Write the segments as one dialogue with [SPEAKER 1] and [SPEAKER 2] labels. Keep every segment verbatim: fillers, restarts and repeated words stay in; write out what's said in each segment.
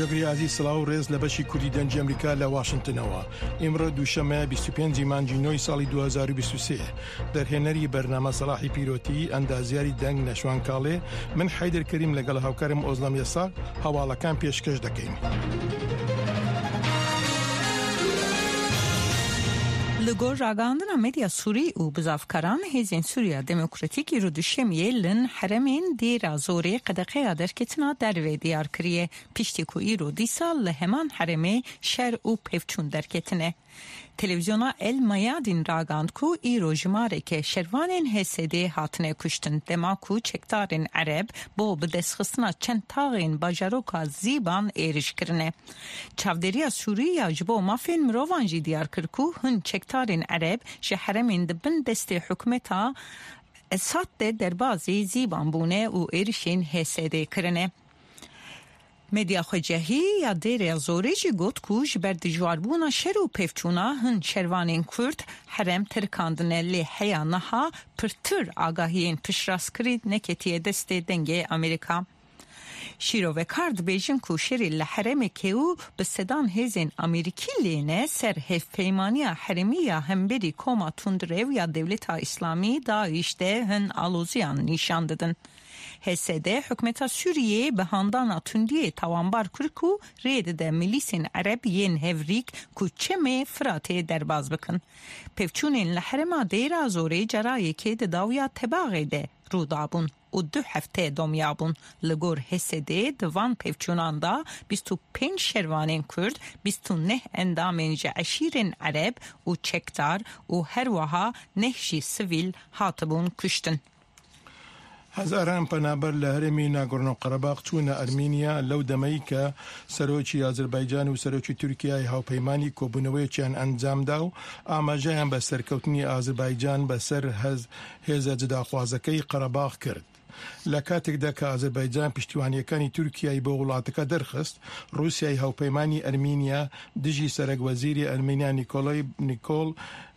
[SPEAKER 1] جگری عزیز سلاو ریز لبشی کوردی دنجی امریکا ل واشنگتنەوە ئێمڕۆ دووشەمە بیست و پێنج مانگی نۆی ساڵی دوو هەزار و بیست و سێ دەرهێنەری بەرنامە سەلاحی پیرۆتی ئەندازیاری دەنگ نەشوان کاڵێ من حەیدر کەریم لەگەڵ هاوکارم ئۆزلەم یەساق هەواڵەکان پێشکەش دەکەین.
[SPEAKER 2] لگور راگاندنا مدیا سوری و بزافکاران هزین سوریا دموکراتیکی رو دوشمیه لن حرمین دیرا زوری قدقه درکتنا در دیار کریه پیشتی کوئی رو دی سال لهمان حرمه شر و پیفچون درکتنه. تلویزیونا ال میادین راگاند کو ایرو جماره که شروانین حسده هاتنه کشتن دما کو چکتارین عرب با بدسخصنا چند تاغین باجاروکا زیبان ایرش کرنه. چاودریا سوریا جبو مافین مروانجی دیار کرکو هن چکتارین عرب شهرمین دبن دست حکمتا سات دربازی زیبان بونه و ایرشین حسده کرنه. مدیا خجهی یا دیر زوریجی گوت کوش بر دجواربونا شر و پیفچونا هن شروانین کرد حرم ترکاندنه لی حیانها پرتر آگاهین پشراس کرید نکتیه دست دنگ امریکا. شیرو و کارد بیجن کوشری لحرم که او به صدان هزین امریکی لینه سر هف پیمانی حرمی هم بری کوما تندرو یا دولت اسلامی دایشته هن آلوزیان نشان دادن. حسده حکمت سوریه به هندان تندیه توانبار کرکو رید ده ملیسین عربیین هفریک کو چمه فراته درباز بکن. پیفچونین لحرما دیر زوری جرایی که ده داویا تباغی ده رو دابون و دو هفته دومیابون لگور حسده دوان پیفچونان دا بیست و پنج شروانین کرد بیست و نه اندامین جعشیرین عرب و چکتار و هر وها نهشی سویل هاتبون کشتن.
[SPEAKER 1] هزاران پنابر لهرمی ناگورنو قرباق چونه ارمینیا لو دمەی کە سەرۆکی ئازربایجان و سەرۆکی تورکیای هاوپەیمانی کۆبوونەوەیەکیان ئەنجام دا و ئاماژەیان بە سەرکەوتنی ئازربایجان بەسەر هێزە جداخوازەکەی قەرەباغ کرد. لە کاتێکدا کە ئازربایجان پشتیوانیەکانی تورکیای بۆ وڵاتەکە دەرخست رووسیای هاوپەیمانی ئەرمینیا دژی سەرۆکوەزیری ئەرمینیا نیکۆلای نیکۆل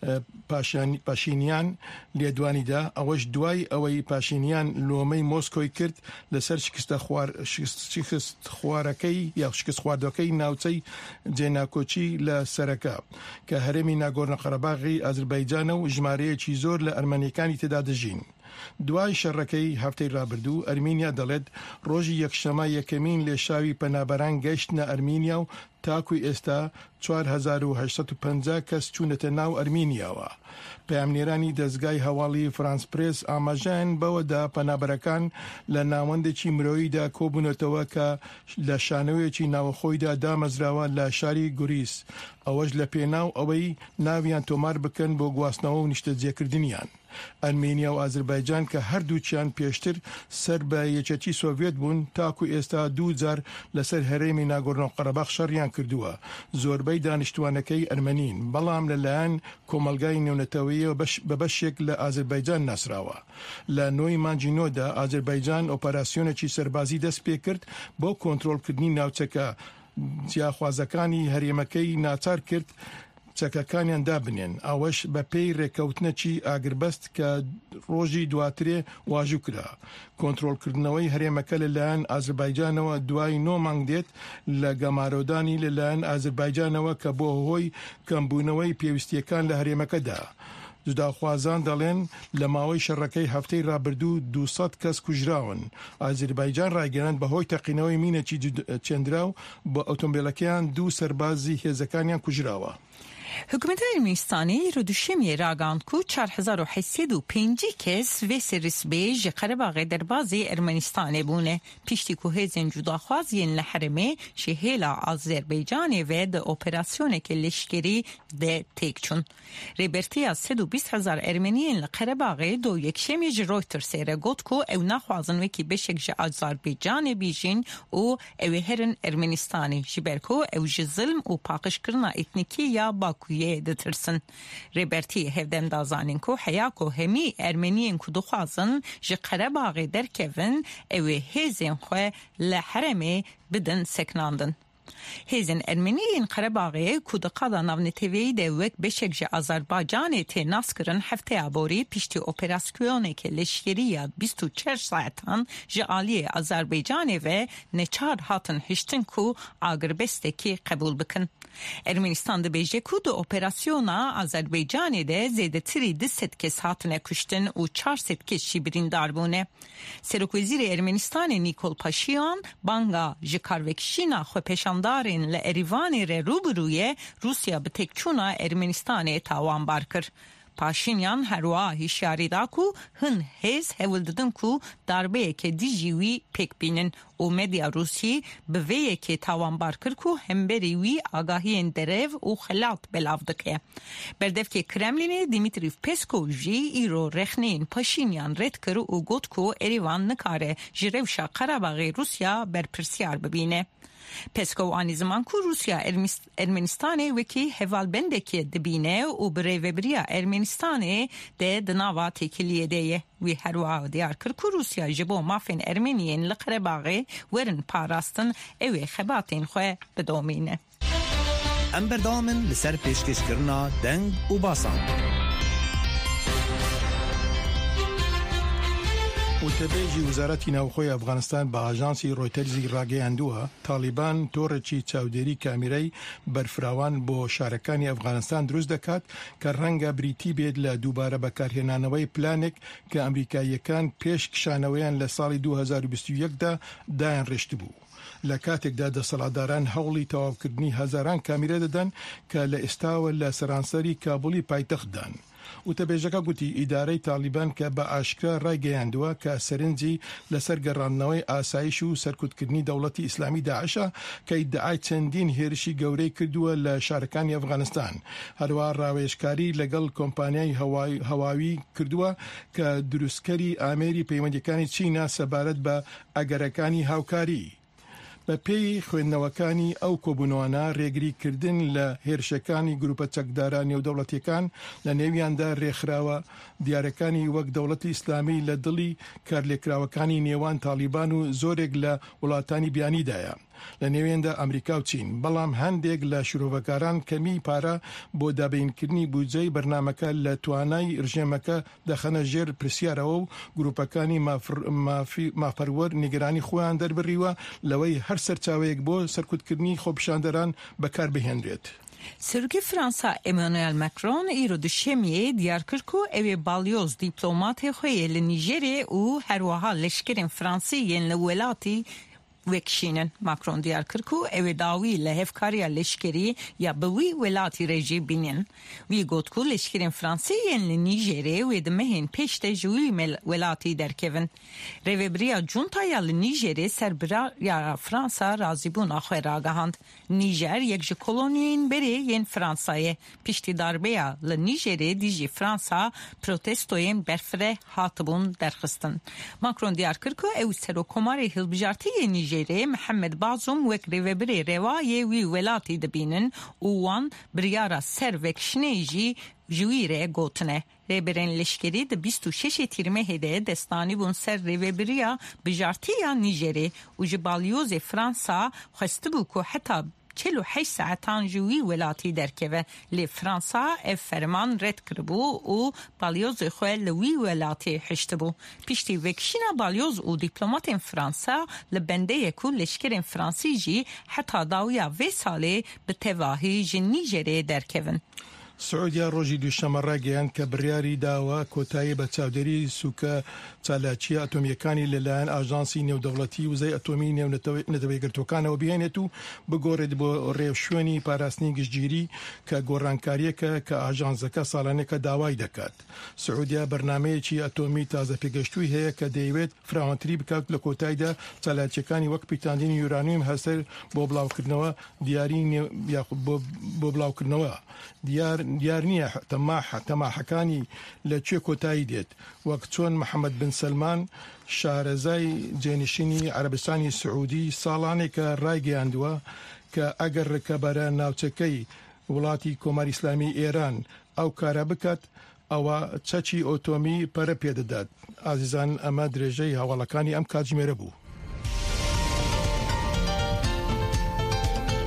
[SPEAKER 1] پاشینیان لێدوانیدا ئەوەش دوای ئەوەی پاشینیان لۆمەی مۆسکۆی کرد لەسەر شکست خوارەکەی یا شکست خواردەکەی ناوچەی جێناکۆچی لە سەرەکە کە هەرێمی ناگۆرنە قەرەباغی ئازربایجانە و ژمارەیەکی زۆر لە ئەرمەنیەکانی تێدا دەژین. دوای شەڕەکەی هەفتەی ڕابردوو ئەرمینیا دەڵێت ڕۆژی یەکشەمە یەکەمین لێشاوی پەنابەران گەیشتنە ئەرمینیا و تاکوی ئێستا چوار هەزار و هەشت و پەنجا کەس چوونەتە ناو ئەرمینیاوە. پەیامنێرانی دەستگای هەواڵی فرانس پرێس ئاماژەیان بەوەدا پەنابەرەکان لە ناوەندێکی مرۆییدا کۆبوونەتەوە کە لە شانەوەیەکی ناوەخۆیدا دامەزراوە لە شاری گوریس ئەوەش لە پێناو ئەوەی ناویان تۆمار بکەن بۆ گواستنەوە و نیشتەجێکردنیان. ئەرمینیا و ئازربایجان کە هەردووچیان پێشتر سەر بە یەکێتی سۆڤێت بوون تاکو ئێستا دوو جار لەسەر هەرێمی ناگۆرنۆ قەرەباغ شەڕیان کردووە. زۆربەی دانیشتوانەکەی ئەرمەنین بەڵام لەلایەن کۆمەلگای نێونەتەوەییەوە بە بەشێک لە ئازربایجان ناسراوە. لە نۆی مانگی نۆدا ئازربایجان ئۆپەراسیۆنێکی سەربازی دەست پێ کرد بۆ کۆنتڕۆڵکردنی ناوچەکە جیاخوازەکانی هەرێمەکەی ناچار کرد چەکەکانیان دابنێن ئەوەش بە پێی ڕێکەوتنەکی ئاگربەست کە ڕۆژی دواترێ واژوو کرا. کۆنتڕۆڵکردنەوەی هەرێمەکە لەلایەن ئازربایجانەوە دوای نۆ مانگ دێت لە گەمارۆدانی لەلایەن ئازربایجانەوە کە بۆ هۆی کەمبوونەوەی پێویستیەکان لە هەرێمەکەدا. جوداخوازان دەڵێن لە ماوەی شەڕەکەی هەفتەی ڕابردوو دووسەد کەس کوژراون. ئازربایجان ڕایگەیاند بەهۆی تەقینەوەی مینێکی چێندراو بە ئۆتۆمبیلەکەیان دوو سەربازی هێزەکانیان کوژراوە.
[SPEAKER 2] حکومت ارمنستانی رو دوشمی راگاند کو چهار هزار و هشتصد و پنج کس و سرس بیج قرباغ دربازی ارمنستان بونه پیشتی کو هزین جداخوازین لحرمه شهیلا آذربایجان و ده اپراسیون که لشکری ده تیک چون. ریبرتی از صد و بیست هزار ارمنیین لقرباغ دو یکشمی جرویتر سیره گوت کو او نخوازن وکی بشک جا آذربایجان بیجین او او هرن ارمنستانی جبرکو او جظلم و پاقش کرنا اتنیکی یا باکو کویه دترسن. ریبرتی هفدن دازانین کو حیاکو همی ارمنیین کو دخوازن جه قرباغی درکوین اوی هیزین خواه لحرمه بدن سکناندن. هیزن ارمنیین قرباغی کودقادا ناونتوی دوک بشک جه آذربایجان تی ناس کرن هفته عبوری پیشتی اپراسیونه که لشکریه بیست و چهار ساعتان جه آلی آذربایجان و نچار هاتن هشتن کو آگربسته که قبول بکن. ارمنستان ده بیجه کو دو اپراسیونا آذربایجان ده زیده تری ده ست کس هاتن کشتن و چار ست کس شیبرین داربونه. سرک وزیر ارمنستان نیکول پاشیان بانگا جکاروکشینا خو پیشاندارین لعریوانی ره روبروی روسیا به تکچونا ارمنستان تاوان بارکر. پاشینیان هروا هشیاری دا کو هن هز هولددن کو darbe که دیجیوی پک بینن و مدیا روسی به وی که تاوان بارکر کو همبری وی آگاهی اندرو و خلات بلاو دکه. بردف که کرملین دیمیتریف پسکو جی ایرو رخنین پاشینیان رد کر و گوت کو اریوان نکاره جروشا قرباغی روسیا بر پرسیار ببینه. پسکو آنی زمان کو روسیا ارمنستان وکی هوال بنده که دبینه و بره وبریا ارمنستان ده دناوا تکلیه ده وی هروا دیار کر کو روسیا جبو مافین ارمنیین لقرباغی ورن پاراستن اوی خباتین خواه بدومینه.
[SPEAKER 3] ام بردامن لسر پیشکش کرنا دنگ و باسان.
[SPEAKER 1] وتبيجي وزارة ناوخوي أفغانستان بأجانسي رويترز راگەیاندووە طالبان تۆڕێکی چاودێری کامیرەی بەرفراوان بۆ شارەکانی ئەفغانستان دروست دەکات کە ڕەنگە بریتی بێت لە دووبارە بەکارهێنانەوەی پلانێک کە ئەمریکاییەکان پێش کشانەوەیان لە ساڵی دوو هەزار و بیست و یەک دا دایانڕێشت بوو. لە کاتێکدا دەسەڵاتداران هەوڵی تەواوکردنی هەزاران کامیرە دەدەن کە لە ئێستاوە لە سەرانسەری کابولی پایتەختدان. وتەبێژەکە گوتی ئیدارەی تالیبان کە بە ئاشکرا ڕایگەیاندووە کە سەرنجی لەسەر گەڕاندنەوەی ئاسایش و سەرکوتکردنی دەوڵەتی ئیسلامی داعشە کە ئیدعای چەندین هێرشی گەورەی کردووە لە شارەکانی ئەفغانستان. هەروە ڕاوێژکاری لەگەڵ کۆمپانیای هەواوی کردووە کە دروستکەری ئامێری پەیوەندیەکانی چینە سەبارەت بە ئەگەرەکانی هاوکاری. بە پێی خوێندنەوەکانی ئەو کۆبوونەوانە ڕێگریکردن لە هێرشەکانی گروپە چەکداران نێودەوڵەتیەکان لە نێویاندا ڕێکخراوە دیارەکانی وەک دەوڵەتی ئیسلامی لە دڵی کارلێکراوەکانی نێوان تالیبان و زۆرێک لە وڵاتانی بیانیدایە. لە نێوێندا ئەمریکا و چین، بەڵام هەندێک لە شرۆڤەکاران کەمی پارە بۆ دابینکردنی بودجەی بەرنامەکە لە توانای ڕژێمەکە دەخەنە ژێر پرسیارەوە و گروپەکانی مافەروەر نیگەرانی خۆیان دەربڕیوە لەوەی هەر سەرچاوەیەک بۆ سەرکوتکردنی خۆپیشاندەران بەکار بهێنرێت.
[SPEAKER 2] سرکی فرانسا ایمانوئل مکرون ایرو دوشمیه دیار کرد که اوی بالیوز دیپلومات خوی لنیجری و هروها لشکرین فرانسیین لولاتی وکشینن. ماکرون دیار کرد که اوی داوی لهفکاری لشکری یا بوی ولاتی رژی بینن. وی گفت که لشکرین فرانسیین لنیجری و دمهن پیشت جوی ولاتی درکون. ریوبریا جونتا یا لنیجری سربرا یا فرانسا رازی بون آخوی راگهاند. نیجر یک جه کلونیین بری ین فرانسایه. پیشتی داربیا لنیجری دیجی فرانسا پروتستوین برفره هاتبون درخستن. ماکرون دیار کرد که اوی سروکماری هلبجارتی نیجری محمد بازم وکری و بری روایه وی ولاتی دبینن و وان بریارا سر وکشنیجی جویره گوتنه. ریبرین لشکری ده بیست و شش تیرمه هده دستانی بون سر ریبریا بجارتی یا نیجری و جبالیوز فرانسا خسته بو که حتی چلو هشت ساعتان جوی ولاتی درکوه لی فرانسا اف فرمان رد کربو و بالیوز خواه لوی ولاتی حشت بو. پیشتی وکشینا بالیوز و دیپلومات فرانسا لبنده کو لشکر فرانسی جی حتی داویا وی ساله به تواهی جنی جره درکوون.
[SPEAKER 1] سعودیا ڕۆژی دووشەمە ڕاگەیاند کە بڕیاری داوە کۆتایی بە چاودێری سوکە چالاکیە ئەتۆمیەکانی لەلایەن ئاژانسی نێودەوڵەتی وزەی ئەتۆمی نێونەتەوەیەگرتوەکانەوە بهێنێت و بگۆڕێت بۆ ڕێوشوێنی پاراستنی گشتگیری کە گۆڕانکاریەکە کە ئاژانسەکە ساڵانێکە داوای دەکات. سعودیا بەرنامەیەکی ئەتۆمی تازە پێگەشتووی هەیە کە دەیەوێت فراوانتری بکات لە کۆتاییدا چالاکیەکانی وەک پیتاندنی یورانیوم هەسەر بۆ بڵاوکردنەوە دیاری بۆ بڵاوکردنەوە. دیار دیار نییە تەماحەکانی لەکوێ کۆتایی دێت وەک چۆن محەممەد بن سەلمان شارەزای جێنشینی عەرەبستانی سعودی ساڵانێکە ڕایگەیاندووە کە ئەگەر ڕکەبەرە ناوچەکەی وڵاتی کۆماری ئیسلامی ئێران ئەو کارە بکات ئەوە چەکی ئۆتۆمی پەرە پێدەدات. ئازیزان ئەمە درێژەی هەواڵەکانی ئەم کاتژمێرە بوو.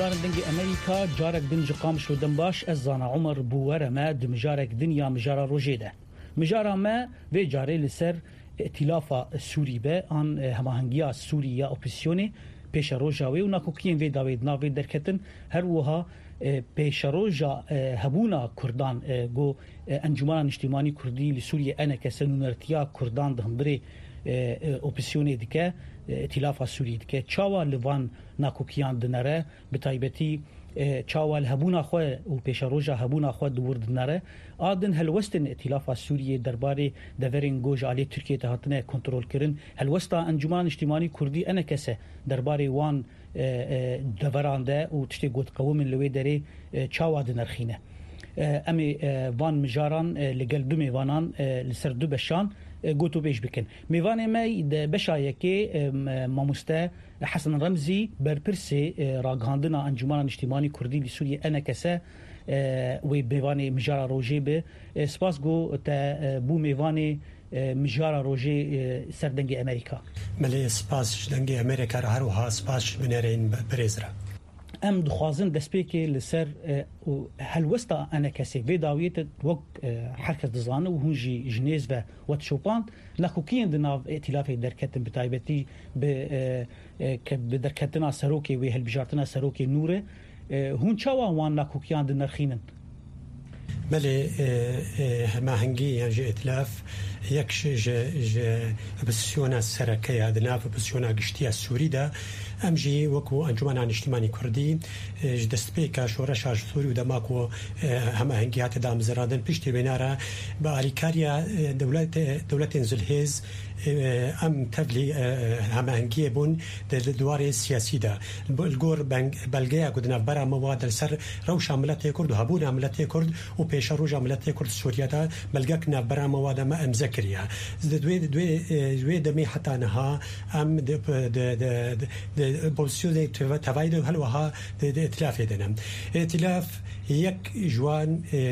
[SPEAKER 4] هەڵبژاردن دەنگی ئەمریکا جارێک دنج قام شدن باش ئەس زانە عومر بووەرەمە دمجارێک دنیا مژارە ڕۆژێدە مژارە مە وێ جارێ لەسەر ئەتیلافا سووری بە ئان هەماهەنگیا سووری یا ئۆپسیۆنێ پێشە ڕۆژاوێ و ناکۆکیین وێ داوێت ناوێ دەرکەتن هەروەها پێشە ڕۆژە هەبوونا کوردان گۆ ئەنجومانە نیشتیمانی کوردی لە سووریە ئەنە کەسە نونەرتیا کوردان دهندرێ ئۆپسیۆنێ دکە ئەتیلافا سووری دکە چاوە لەوان ناکۆکیان دنەرە بەتایبەتی چاوە هەبوونا خۆ و پێشە ڕۆژە هەبوونا خۆ دووردنەرە ئادن هەلوەستن ئەتیلافا سووریە دەربارەی دەڤەرین گۆژ ئالێ تورکیە هاتنە کۆنتڕۆلکردن هەلوەستا ئەنجومانە نیشتیمانی کوردی ئەنە کەسە دەربارەی وان دەڤەراندا و تشتێ گوتقەومن لەوێ دەرێ چاوا دنەرخینە ئەمێ وان مژاران لەگەل دو میوانان لەسەر دوو بەشان گوتو بێژ بکەن میوانێ مە بەشایەکێ مامۆستا حەسن ڕەمزی بەرپرسێ ڕاگەاندنا ئەنجومانە نیشتیمانی کوردی لە سووریە ئەنە کەسە وێ میوانێ مژارە ڕۆژێ بێ سپاس گۆ تە بوو میوانێ مژارە ڕۆژێ سەر دەنگی ئەمریکا
[SPEAKER 5] مەلێ سپاس دەنگی ئەمریکا هەروەها سپاس بنێرین بەرێزرا
[SPEAKER 4] ئەم دخوازن دەستپێکێ لەسەر هەلوەستا ئەنە کەسێک وێ داوێتە وەک هەرکەس دەزانە و هونژی ژنێز بە وەت شۆپاند نەخوکیین دناو ئێتیلافێک دەرکەتن بەتایبەتی بە دەرکەتنا سەرۆکێ وێ هەلبژارتنا سەرۆکێ نورە هون چاوە وان ناکۆکیان دنەرخینن
[SPEAKER 5] بەێ هەماهەنگی یانژە ئێتلاف یەک پسیۆنە سەرەکەیە دناو پسیۆنە گشتیە سووریدا ئەمژی وەکو ئەنجومانە نیشتیمانی کوردی دەستپێکە شۆرە شاشسووری و دەماکۆ هەماهەنگی هاتە دامزرادن پشتی وێنارە بە ئالیکاریە دەوڵەتێن زولهێز ئەم تەبلی هەماهەنگیە بوون دوارێ سیاسیدا گۆر بەلگەیە گودنەبەرە مەوا دەسەر ڕەوشە ملەتی کورد و هەبوون ملەتی کورد و پێشە ڕۆژە ملەتی کورد سووریەدا بەلگەک نەبەرەمەوا دەمە ئەمزە کردە دوێ دەمێ حتانەها ئەم بۆسیۆنێک تەوایدە و هەلوەها ئێتلافێ دەنم ئێتلاف یەک جوان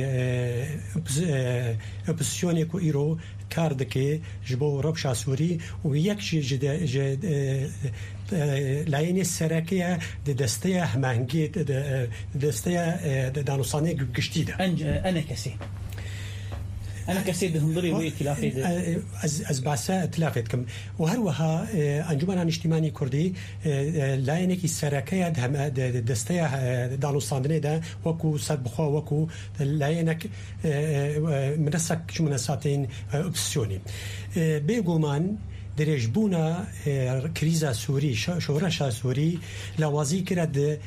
[SPEAKER 5] ئۆپسیۆنێک و ئیرۆ کار دەکێ ji bo rewşa Sûrî û yek jî ji layênê serekiye di desteya hemahengî desteya danûsanê giştî de
[SPEAKER 4] ئەنە کەسێ ئەنە کەسێ دهندڕی وێ ئێتیلافێ
[SPEAKER 5] ez باسە ئێتلافێ دکەم و هەروەها ئەنجومانە نیشتیمانی کوردی لایەنێکی سەرەکەیە دەستەیە دانووساندنێدا وەکو سەر بخوا وەکو لایەنێک منەسەک منەساتین ئۆپسیۆنی بێگومان درێژبوونە کریزە سووری شۆرەشە سووری لاوازی کرا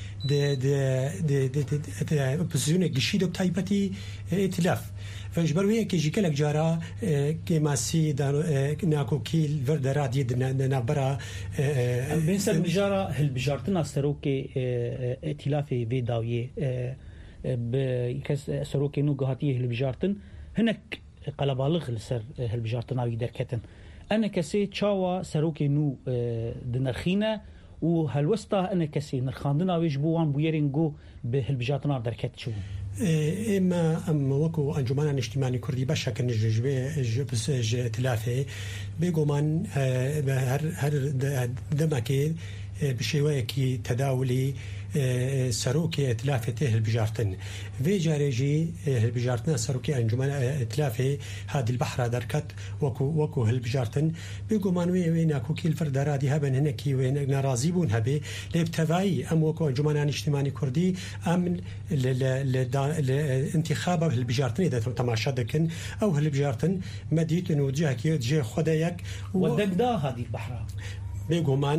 [SPEAKER 5] ئۆپسیۆنێک گشتی دە تایبەتی ئێتلاف فەژبەروەیەکێژی کەلێک جارە کێماسی ناکۆکی دەرادی نابەرە
[SPEAKER 4] بێسەر مژارە هەلبژارتنا سەرۆکێ ئێتیلافێ وێ داویێ کەس سەرۆکێن و گەهاتیە هەلبژارتن هەنێک قەلەباڵغ لەسەر هەلبژارتناوی دەرکەتن ئەنە کەسێ چاوە سەرۆکێ نو دنەرخینە و هەلوەستا ئەنە کەسێ نرخاندناوێژ بۆ وان بویێرین گۆ بە هەلبژارتنا دەرکەت چوو
[SPEAKER 5] ئێمە ئەم وەکو ئەنجومانە نیشتیمانی کوردی بەشەکە نژێ ئێتلافێ بێگۆمان هەر دەمەکێ بشێوەیەکی تەداولی سەرۆکی ئێتلافێ تێ هەلبژارتن vê carê jî hilbijartina serokê encûmena îtilafê ha dilbehra derket wekû wekû hilbijartin bêguman wê wê nakokî li vir deradî heben hinekî wê nerazî bûn hebê lê bi tevayî em wekû encûmena niştimanî kurdî em li intîxaba hilbijartinê de temaşa dikin ew hilbijartin me dîtin û cihekî cihê xwe de yek
[SPEAKER 4] wedekda ha dilbehra
[SPEAKER 5] بێگومان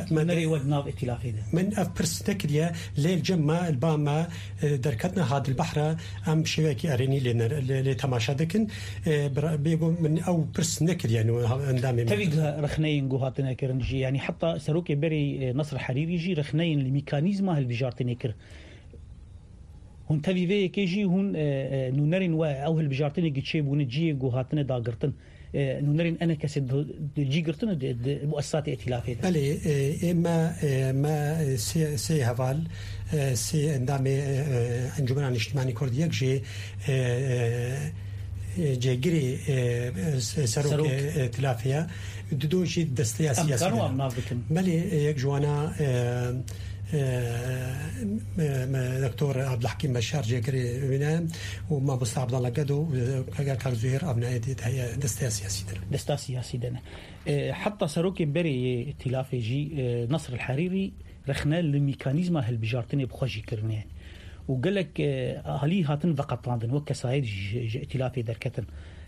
[SPEAKER 5] من ئەف پرس نەکردە لێ جەممە البامە دەرکەتنە هادل بەحرە ئەم شێوەیەکی ئەرێنی لێ تەماشا دەکن بێگو من ئەو پرس نەکردیان ئەندامێ
[SPEAKER 4] رخنەین گوهاتنەکردنجی ینی حتا سەرۆکێ بەری نەسر حەریریژی رخنەین لە میکانیزمە هەلبژارتنێ کرد هون تەویڤەیەکێژی هون نونەرین وە ئەو هەلبژارتنێکی چێبوونە جیە گوهاتنە داگرتن نونرين أنا كسد جي قرتنا مؤسسات ائتلافية.
[SPEAKER 5] بله إما ما سي سي هفال سي اندامي انجمن اجتماعي كرديك جي جيجري سروك ائتلافية دو جي دستيا سياسية. بله يك جوانا دكتور عبد الحكيم بشار جاكري بنا وما بس عبد الله قدو كاك زهير ابناء هي دستا سياسي
[SPEAKER 4] دستا سياسي دنا حتى سروكي بري ائتلاف جي نصر الحريري رخنا الميكانيزم هالبجارتني بخوجي كرني وقال لك هلي هاتن فقط راندن وكسايد ائتلافي دركتن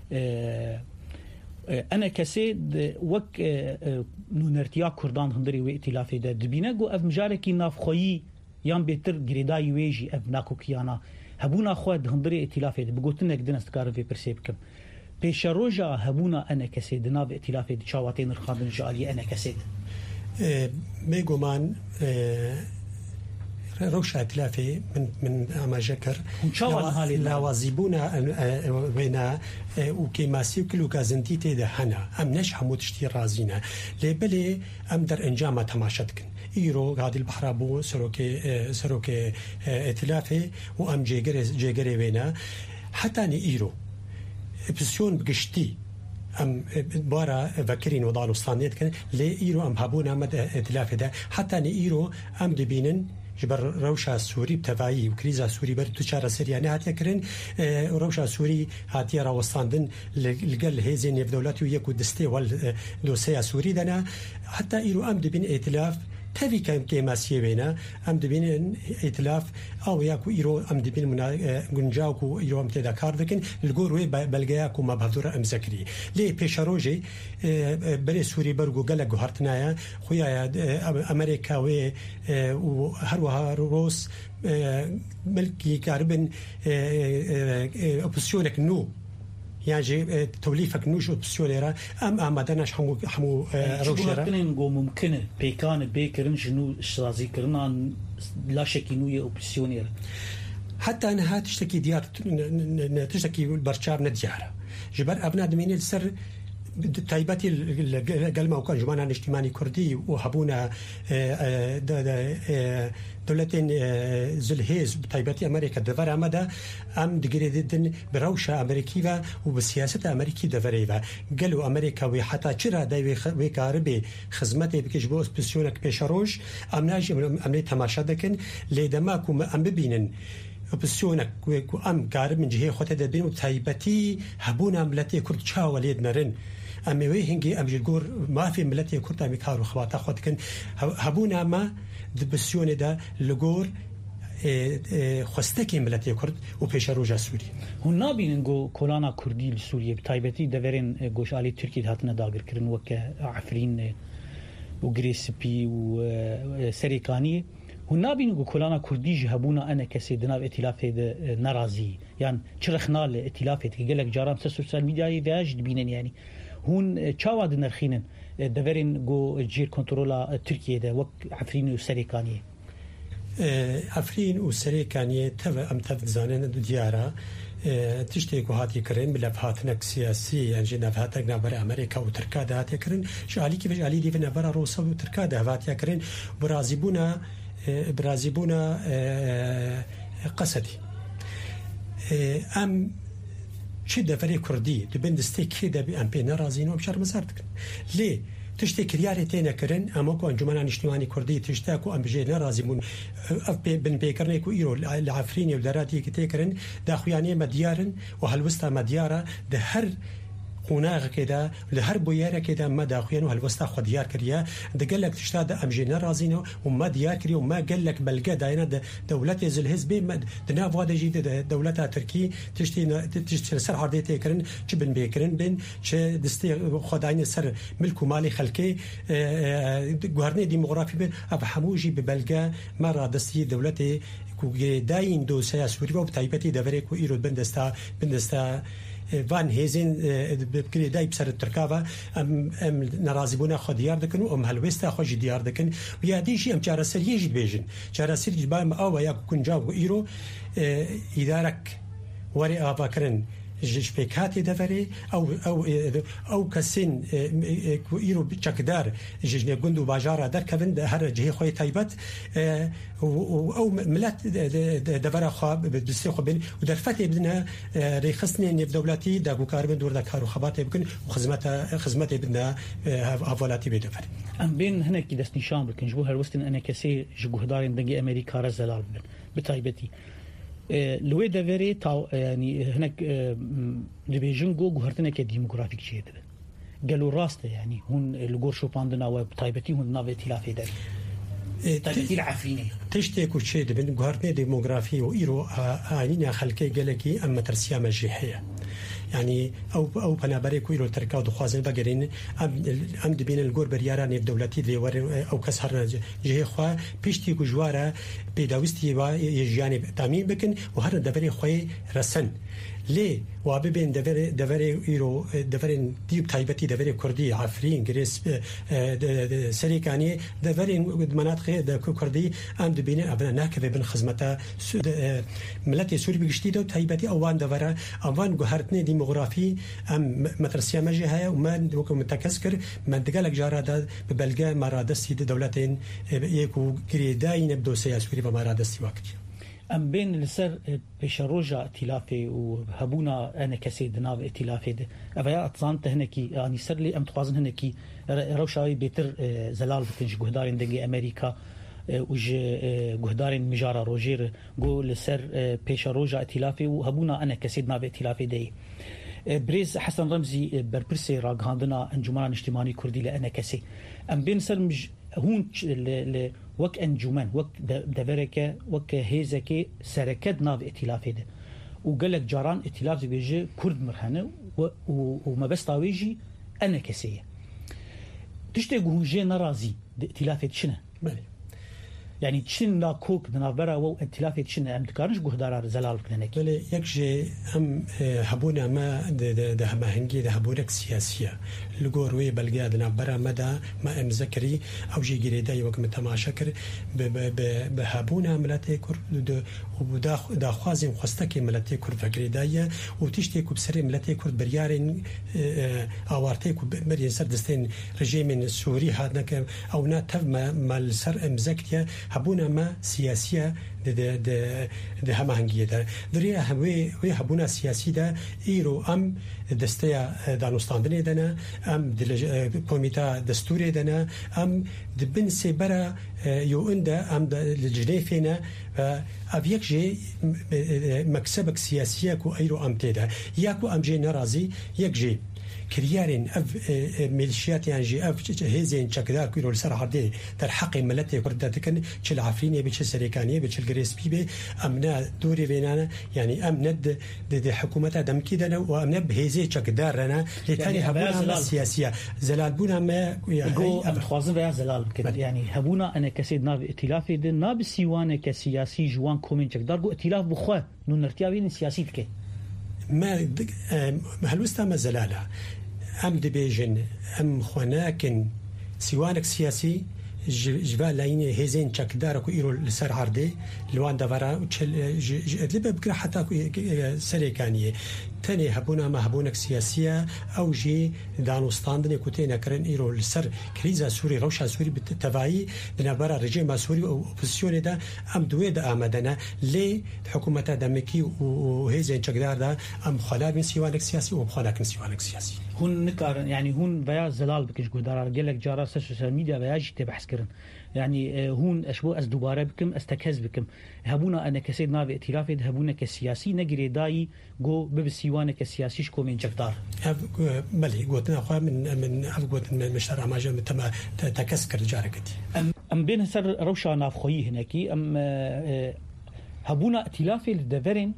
[SPEAKER 4] انا كسيد وك نونرتيا كردان هندري وائتلافي ده دبينا جو اف مجاركي نافخوي يام بيتر غريداي ويجي اف ناكو كيانا هبونا خود هندري ائتلافي ده بقولتنا قدنا استكار في برسيبكم بيشروجا هبونا انا كسيد ناف ائتلافي ده شاواتين رخادن جالي انا كسيد
[SPEAKER 5] ميغومان روشة ائتلافي من من أما جكر لوازيبونا بين وكيماسي وكلو كازنتيتي ده هنا أم نش همو تشتي رازينا لبلي أم در إنجام تماشتكن إيرو قاعد البحر أبو سروكي سروكي ائتلافي وأم جيجر جيجر بينا حتى ني إيرو بسيون بقشتي ام بارا فكرين وضعوا صانيت كان لي ايرو ام هابونا مد ائتلاف ده حتى ني ايرو ام دبينن جبر روشا سوري بتفاعي وكريزا سوري بر تشار سريانه هات يكرن روشا سوري هات يرا وصاندن لقال هيزين في دولات ويكو دستي وال دوسيا سوري دنا حتى ايرو ام دبين ائتلاف تبي كم كيماسيه بينا ام دبين ائتلاف او ياكو ايرو ام دبين منا غنجاكو ايرو ام تذكر لكن الجوروي بلغاكو ما بحضر ام زكري لي بيشاروجي بلي سوري برغو قال جوهرتنايا خويا امريكا وهروها روس ملكي كاربن اوبسيونك نو يعني توليفك نوش اوبسيونيرا ام ام داناش حمو حمو روشرا
[SPEAKER 4] كننغو ممكن بيكان بيكرن شنو شرازي كرنا لا شك انه اوبسيونير
[SPEAKER 5] حتى انها تشتكي ديار تشتكي برشاب نديارة جبر ابناء دمين السر تايباتي القلمة وكان جمانا اجتماعي كردي وهبونا دولتين زلهيز بتايباتي أمريكا دفر عمدا أم دقيردن بروشة أمريكية وبسياسة أمريكية دفريفا قالوا أمريكا وحتى شرا داي ويكاربي خزمتي بكجبو اسبسيونك بيشاروش أم ناجي أمني تماشا دكن ليدماكو أم ببينن بسيونك وأم قارب من جهة خوته دبين وتايباتي هبونا ملتي كرد شاو وليد مرن أمي ويهنجي أم جلجور ما في ملتي كرد أمي كارو خواتا خود كن هبونا ما دبسيوني دا لجور خستكي ملتي كرد وبيشاروجا سوري
[SPEAKER 4] هنا بينجو كولانا كردي لسوريا بتايباتي دفرين جوش علي تركي هاتنا داغر كرن وكا عفرين وغريسبي وسريكاني هنا بينجو كولانا كردي جهبونا أنا كسيدنا ائتلاف نرازي يعني شرخنا الائتلاف قال لك جارام سوشيال ميديا فياج بينن يعني هون تشاواد نرخينن دفرين جو جير كنترولا تركيا ده وك عفرين وسريكاني
[SPEAKER 5] عفرين وسريكاني تبع ام تفزانن ديارا تشتيكو هاتي كرين بلفهاتنك سياسي يعني جنفهاتك نبر أمريكا وتركا هاتي كرين شالي كيف شالي دي في نبر روسا وتركا هاتي كرين برازيبونا برازيبونا قصدي أم شدة فريق كردي تبين دستيك كده بأم بين رازين وبشر مزارتك ليه تشتي كرياري تينا كرن أماكو أنجمنا نجتماعي كردي تشتاكو أم بجي نرازيمون أف بن بيكرنيكو إيرو العفريني ودراتي كتيكرن داخوياني مديارن وهالوسطى مديارة ده هر قناغ كده لهر بويارة كده ما داخوين وهالوسطى خديار كريا ده قال لك تشتاد أم جي نرازينو وما ديار كريا وما قال لك بلقى داينا دولة زلهزبي دنا فادا جي دولتها تركي تشتي تشتي سر عرضي تيكرن شبن بيكرن بين ش دستي خداين سر ملك مالي خلكي جوهرني ديموغرافي بين أفهموجي ببلقى مرة دستي دولتي كوجي داين دو سياسوري وبتايبتي دفريكو إيرود بندستا بندستا وان هيزين بكري داي بسر التركابة أم أم نرازبونا خديار دكن وأم هالوستا خج ديار دكن ويا دي شيء أم جارسر يجد بيجن جارسر يجبام أو يا كون جاو إيرو إدارك وري أفكرن جش بكاتي دفري أو أو أو كسين يرو شكدار جش نجندو باجارة در كفن هر جهة خوي تايبت أو ملات دفرة خاب بدستي خبين ودر فتى بدنا ريخصني نف دولتي داغو كاربن دور دكارو خباتي بكن وخدمته خدمته بدنا هفولاتي بدفر
[SPEAKER 4] أم بين هنا كي دست نشان بكن جبوه الوستن أنا كسي جهدارين دنجي أمريكا رزلال بن بتايبتي لوي دفري تاو يعني هناك لبيجنجو جهرتنا كديموغرافيك شيء ده قالوا راسته يعني هون الجور شو باندنا وبتايبتي هون نافي تلافي ده تايبتي العفريني
[SPEAKER 5] تشتي كل شيء ده بين جهرتنا ديموغرافي وإيرو عينينا خلقي جالكي أما ترسيا مجيحية يعني او او بنابري كويلو تركاو دخوازن بغرين ام ام دبين الجور برياران دولتي دي ور او كسر جهه خو بيشتي جواره بيداوستي وا يجاني تامين بكن وهر دبري خوي رسن لي وابين دبري دبري يرو دبرين ديب تايبتي دبري كردي عفرين جريس سريكاني دبرين مناطق د كردي ام دبين ابنا ناكب بن خدمته ملتي سوري بغشتي دو تايبتي اوان دبره اوان جهرتني ديموغرافي ام مدرسيه مجهه وما وكم متكسكر منطقه جارده ببلغه مرادسي دولتين يكو كريداين بدو سياسوري بمرادسي وقت
[SPEAKER 4] ام بين السر بشروجا ائتلافي وهبونا انا كسيد ناف ائتلافي ده افيا اتصانت هنكي يعني سر لي ام توازن هنكي روشاي بيتر زلال بتنج جهدارين دنجي امريكا وج جهدارين مجارة روجير جو لسر بشروجا ائتلافي وهبونا انا كسيد ناف ائتلافي ده بريز حسن رمزي بربرسي راغاندنا انجمان اجتماعي كردي لانا كسي ام بين سر هون وك انجمان وك دبركه وك هيزكه سركد ناف ائتلافي ده وقالك جاران ائتلاف بيجي كرد مرهنه وما بس طاويجي انا كسيه تشتي جوجي نرازي ائتلافي شنو يعني تشن لا كوك دنابرا و ائتلافي تشن ام تكارنش جهدار زلال كنك
[SPEAKER 5] بل يكجي ام هبونا ما ده ما هنجي ده هبونك سياسيه الجوروي بلغا دنابرا مدى ما ام ذكري او جي جريداي وكم تماشكر بهبونا ملاتي كرد ودا دا خوازم خستكي ملاتي كرد فجريداي وتشتي كبسري ملاتي كرد بريارين اوارتي كبرين سردستين رجيم سوري هذاك او ناتف ما السر ام ذكريا هبونا ما سياسية ده ده ده هم هنجية ده دريا هوي هوي هبونا سياسي ده إيرو أم دستيا دانوستاندني دنا أم دل كوميتا دستوري دنا أم دبن سبرا يووندا أم الجنيفينا أبيك جي مكسبك سياسية كو إيرو أم تدا ياكو أم جي نرازي يك جي كريارين أف ميليشيات يعني جي أف هزين شكدار كيلو السرعة دي تلحق ملتي كردة كن شل عفرينية بتشل سريكانية بتشل جريس بيبي أمنا دوري بيننا يعني أم ند د حكومة دم كده وأمنا بهزي شكدار رنا لتاني يعني هبونا سياسية زلال بونا ما
[SPEAKER 4] جو خوازن بيا زلال كده يعني هبونا أنا كسيد ناب ائتلافي ده ناب سيوانة كسياسي جوان كومين شكدار جو ائتلاف بخوا نونرتيابين سياسي تك
[SPEAKER 5] ما هلوستا ما زلالة أم دبيجن أم خناكن سوانك سياسي جبال لين هزين شكدار كو إيرو لسر عردي لوان دفرا وشل جلبة بكرة حتى سريكانية تاني هبونا ما هبونك سياسية أو جي دانوستاندني كوتينا كرن إيرو لسر كريزا سوري روشا سوري بالتبعي بنابرا رجيم سوري وأوبوزيسيون دا أم دوي دا آمدنا لي حكومة دمكي وهزين شكدار دا أم خلا من سوانك سياسي وبخلاك من سوانك سياسي
[SPEAKER 4] هون نكار يعني هون بيا زلال بكش جودار قال لك جارا سوشيال ميديا بيا جي تبحث كرن يعني هون اشبو از دوباره بكم استكز بكم هبونا انا كسيد ناب ائتلاف هبونا كسياسي نجري داي جو ببسيوانه كسياسي شكو من جفدار
[SPEAKER 5] ملي قلتنا اخويا من من قلت من مشترى ما جا تم تكسكر جاركتي
[SPEAKER 4] ام ام بين سر روشا نافخوي هناكي ام هبونا ائتلاف الدفرين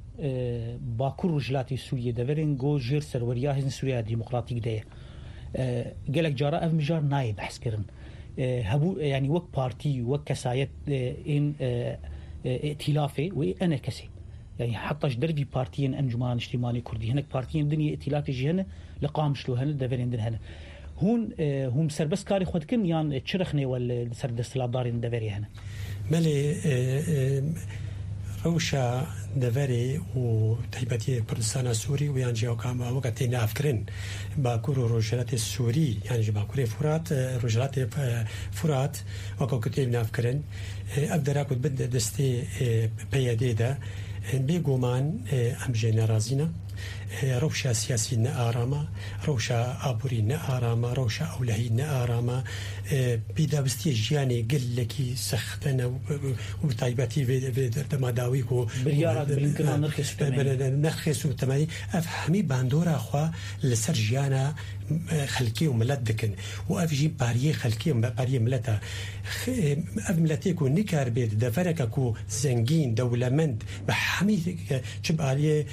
[SPEAKER 4] باكور رجلاتي سوريا دفرين جو جير سروريا هن سوريا ديمقراطيك ده قالك جارا اف مجار نايب بحث كرن هبو يعني وك بارتي وك كسايت ان ائتلافي وانا كسي يعني حتى دربي بارتيين انجمان اجتماعي كردي هناك بارتيين دنيا ائتلافي جهنه لقام شلو هن دفرين دن هنا هون هم سربس كاري خدكن يعني تشرخني ولا سر دستلادارين دفري هنا
[SPEAKER 5] ملي روشا دفري وتحبتي كردستان السوري ويان جاو كام وقت نافكرين باكور روجلات السوري يعني باكور فرات روجلات فرات وكو كتير نافكرين أقدر أكون بدأ دستي بياديدا بيجومان أم جنرازينا روشا سياسي نآراما روشا أبوري نآراما روشا أولهي نآراما بيدا بستي جياني قل لكي سختنا وطيباتي في دماداويكو
[SPEAKER 4] بريارات بلنكنا نرخص
[SPEAKER 5] نرخص وتماني أفهمي باندورا أخوا لسر جيانا خلقي وملدكن وأفجي باريه خلقي وباريه ملتا أف ملتيكو نكار بيد دفرككو زنجين دولمند بحمي جب عليه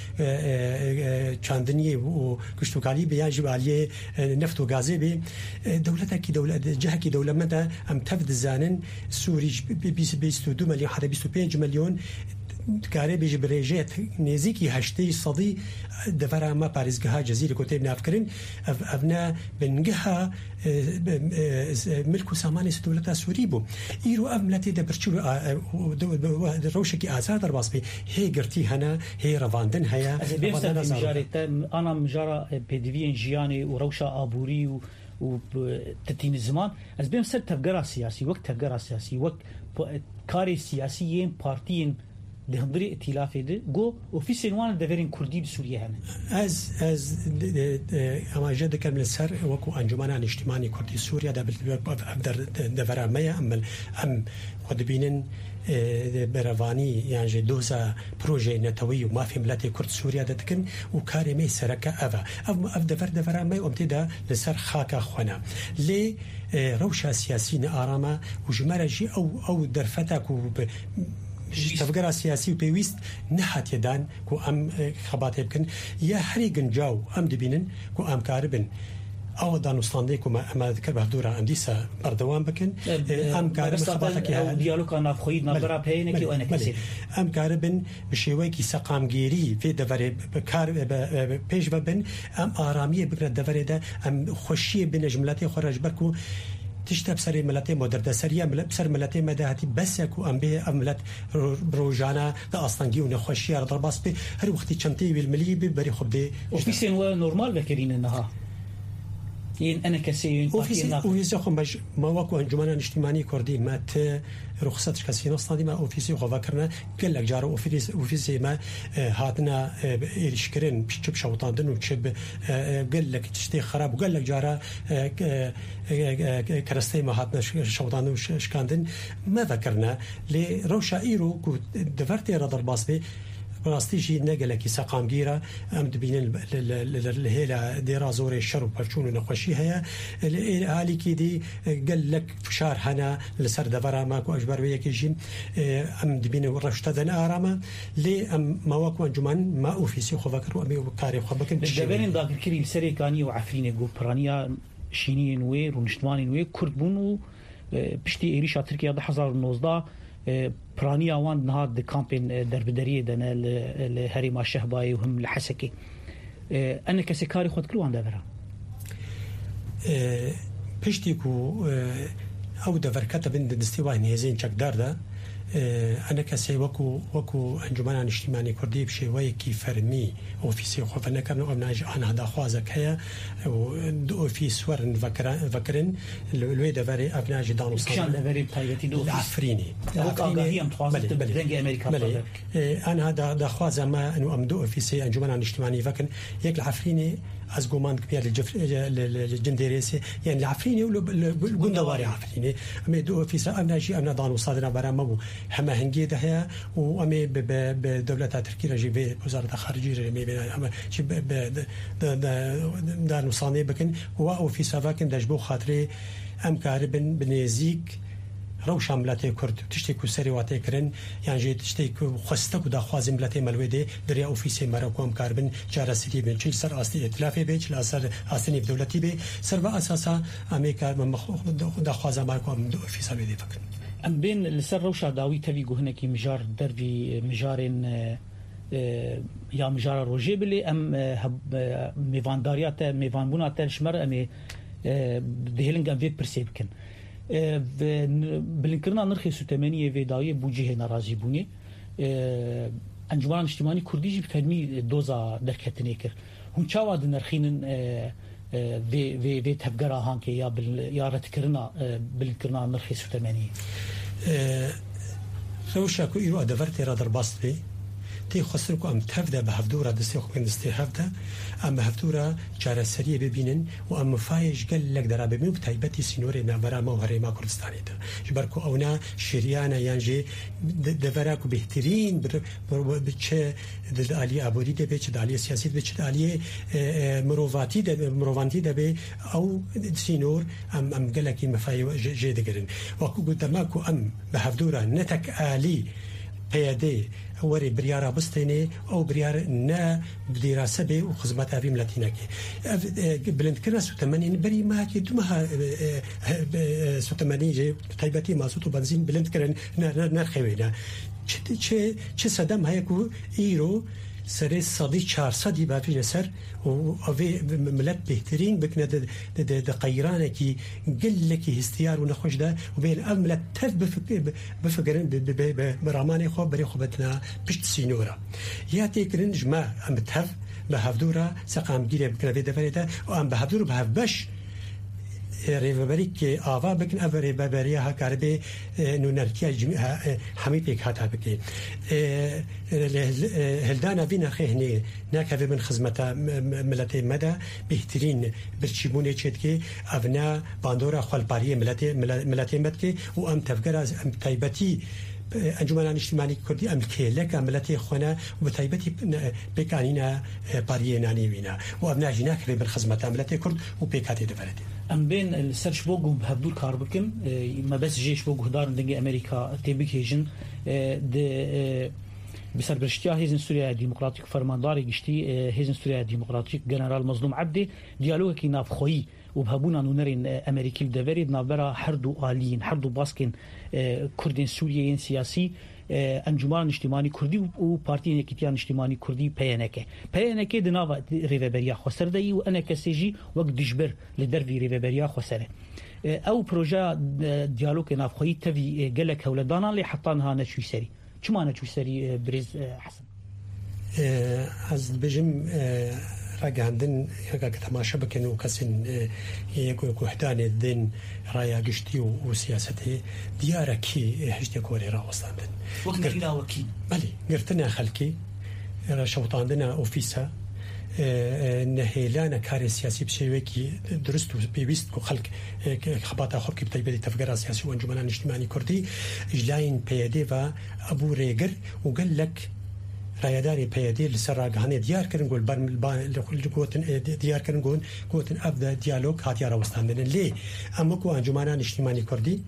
[SPEAKER 5] چاندنی و کشتوکاری بیان جب علیه نفت و غازی بی دولتا کی دولت جهه کی دولمنده ام تفد زانن سوری بیست و دو میلیون حتی بیست و پنج میلیون کاری بیش برایجت نزدیکی هشتی صدی دفعه ما پاریزگاه جزیره کتاب نافکرین افنا بنجها ملك سامان دولة سوري بو إيرو أملتي دبرشوا روشكي آزاد رباصبي هي قرتي هنا هي رفاندن هيا
[SPEAKER 4] أنا مجارة بديفين جياني وروشة أبوري وتتين الزمان از بيم سر تفجر سياسي وقت تفجر سياسي وقت كاري سياسيين بارتيين لهندري ائتلاف ده جو اوفيس انوان دفرين كردي بسوريا هنا
[SPEAKER 5] از از اما جد كامل السر وكو انجمن الاجتماعي كردي سوريا ده بقدر دفر ما ام ام خد بينن برواني يعني دوزا بروجي نتوي وما في ملاتي كرد سوريا ده تكن وكاري مي سركه افا اف دفر دفر ما امتدا لسر خاكا خنا لي روشا سياسيين آراما وجمرجي او او درفتك تفكر سياسي وبيويست نحت يدان كو أم خباتي بكن يا حريقن جاو أم دبينن كو أم كاربن أو دانوستاندي كو ما ذكر بهدورة أم ديسا بردوان بكن أم كاربن خباتك
[SPEAKER 4] يا ديالوك أنا خويد نبرا بينك وأنا كسر
[SPEAKER 5] أم كاربن بشيويكي سقام جيري في دفري بكار بيج ببن أم آرامية بكرة دفري ده أم خوشية بين جملاتي خرج بركو تشتى بسر ملتي مدرد سريا بسر ملتي مداهتي بس يكو أم بي أملت بروجانا دا أصلا جيونا خوشي على ضرباس بي هر وقت تشنتي بالملي بري خبدي
[SPEAKER 4] وفي سنوات نورمال بكرين إنها ين أنا كسيين
[SPEAKER 5] أوفيس أوفيس يخو مج ما وكو أنجمنا اجتماعي كردي ما ت رخصتش كسينا صادي ما أوفيسي وفكرنا قال لك جارو أوفيس أوفيسي ما هاتنا إيشكرين بشب شوطان دنو بشب قال لك تشتي خراب وقال لك جارا كرستي ما هاتنا شوطان وشكاندن ما ذكرنا لروشا إيرو كو دفرتي رضر باصبي راستيجي نقلكي سقام جيرة أم دبين الهيلة ديرا زوري الشر وبرشون نقشي هيا هالي كيدي قال لك فشار هنا لسر دفرا ماكو أجبر وياكي جين أم دبين ورشتدن آراما لي أم مواكو أنجمان ما أوفيسي خفكر وأمي وكاري خفكر
[SPEAKER 4] الدبرين ذاكر كريم سريكاني وعفريني جو برانيا شيني نوير ونشتماني نوير كرد بونو بشتي إيريشا تركيا ده حزار النوزدا برانيا وان نهاد دي كامبين دربدريه دنا لهريما الشهباي وهم الحسكي انا كسكاري خد كل وان دفرا
[SPEAKER 5] بشتيكو او دفر كتب عند دستيوان هزين تشكدار ده انا كسي وكو وكو انجمان اجتماعي كردي بشي ويكي فرمي اوفيسي خوفنا كانوا امناج انا هذا خوازك هيا اوفيس ورن فكرن فكرن الوي دفري ابناج دانو
[SPEAKER 4] كان دفري بتايتي دو
[SPEAKER 5] العفريني
[SPEAKER 4] العفريني ام تواصل بدنج امريكا
[SPEAKER 5] انا هذا ده خوازه ما انه امدو اوفيسي انجمان اجتماعي فكن ياك العفريني از قومان كبير للجنديريسي يعني العفريني والجندواري عفريني امي دو اوفيس ابناجي ابنا دانو صادنا برا مبو هما هنجي ده وامي بدولة تركيا جي وزارة الخارجية مي اما شي دار نصاني بكن هو في سافاكن دجبو خاطري ام كاربن بنيزيك روش عملاتي كرد تشتكو سري واتي كرن يعني جي تشتكو خستكو دا خوازم ملاتي ملويدي دريا اوفيسي مراكو ام كاربن جارا سيتي بن تشي سر اصلي ائتلافي بي لا سر اصلي دولتي بي سر اساسا امريكا دا خوازم مراكو ام اوفيسا بي فكر
[SPEAKER 4] ام بين السر روشا داوي تبيغو هناك مجار دربي مجارين يا مجار روجي بلي ام ميفان داريات ميفان بونات شمر ام دهلنج ام في برسيبكن بلنكرنا نرخي ثمانية في داوية بوجيه نرازي بوني انجمن اجتماعی کردی جی فهمی دوزا درکتنی کر هم چاواد نرخینن في في في تبقرا هانك يا بال يا رتكرنا بالكرنا نرخي ستمانية
[SPEAKER 5] روشا كو يرو ادفرت را در باستي تي خسركو ام تفدا بهفدورا دستي خو كندستي هفدا ام بهفدورا جاره سريه ببينن و ام فايش قال لك درا بمن بتايبتي سينوري ما برا ما هري ما كردستاني ده جبركو اونا شريانا يانجي دفراكو بهترين بتش دالي ابودي ده بتش دالي سياسي بتش دالي مروفاتي ده مروفانتي ده او سينور ام ام قال لك مفاي جي دغرن وكو قدامكو ام بهفدورا نتك الي بيدي وري بريارة بستيني أو بريار نا بدراسة به وخدمات أبي ملاتينك بلند كنا ستمانين بري ما كي دومها ستمانين جي طيبتي ما صوتو بنزين بلند كنا نرخيوينا چه چه صدام هيكو إيرو سر صدي چهار صدي بافي نسر و أبي ملت بهترين بكنا د د د قيرانة كي قل لك هستيار ونخش ده وبين أملت تف بفكر بفكرن براماني خو بري خبتنا بشت سينورا يا تكرن جماع أم تف بهفدورا سقام جيرة بكنا في دفرته وأم بهفدور بهفبش ريفبريك آوا بكن أفري ببريها كاربي نونركيا جميع حميتك هاتها بكي هلدانا فينا خيهني ناكافي من خدمة ملتي مدى بهترين برشيبوني تشتكي أفنا باندورا خالبارية ملتي ملتي مدكي وأم تفكر أم تايبتي انجمن اجتماعی کردی ام کلک عملتی خونه و تایبتی بکانینا باریه نانی وینا و ابنا جناک به خدمت عملتی کرد و بکاتی دفرتی
[SPEAKER 4] ام بين السيرش بوغو بهدور كاربكم ما بس جيش بوغو دار دنجي امريكا تيبك هيجن د بسر برشتيا هيزن سوريا ديمقراطيك فرمانداري گشتي هيزن سوريا ديمقراطيك جنرال مظلوم عبدي ديالوج كي ناف خوي وبهبونا نونرين امريكي دبريد نابرا حردو آلين حردو باسكن كردين سوريين سياسي انجمن اجتماعی کردی و پارتی نکتیان اجتماعی کردی پینکه پینکه دناوا ریوبریا خسردی و انا کسیجی وقت دجبر لدروی ریوبریا خسره او پروژه دیالوگ نافخوی توی گلک ولدانا اللي حطانها نشوي سري شو نشوي سري بريز حسن
[SPEAKER 5] از بجم راجع عندن يقعد تماشى بكن وكسن يقول كوحدان الدين رايا قشتي وسياسته دياركي هجتي كوري راوستان
[SPEAKER 4] وقت كلا وكي
[SPEAKER 5] مالي قرتنا خلكي شوطان دنا اوفيسا نهيلانا كاري سياسي بشيوكي درست بيست كو خلق خباطه خركي بتايبه تفكير سياسي وانجمن اجتماعي كردي اجلاين بيدي و ابو ريغر وقال لك رایداری پیادی لسر گهانی دیار کردن گول بر لخل جوتن دیار کردن گون گوتن ابدا دیالوگ هاتیارا وستاندن لی اما کو انجمنان اجتماعی کردی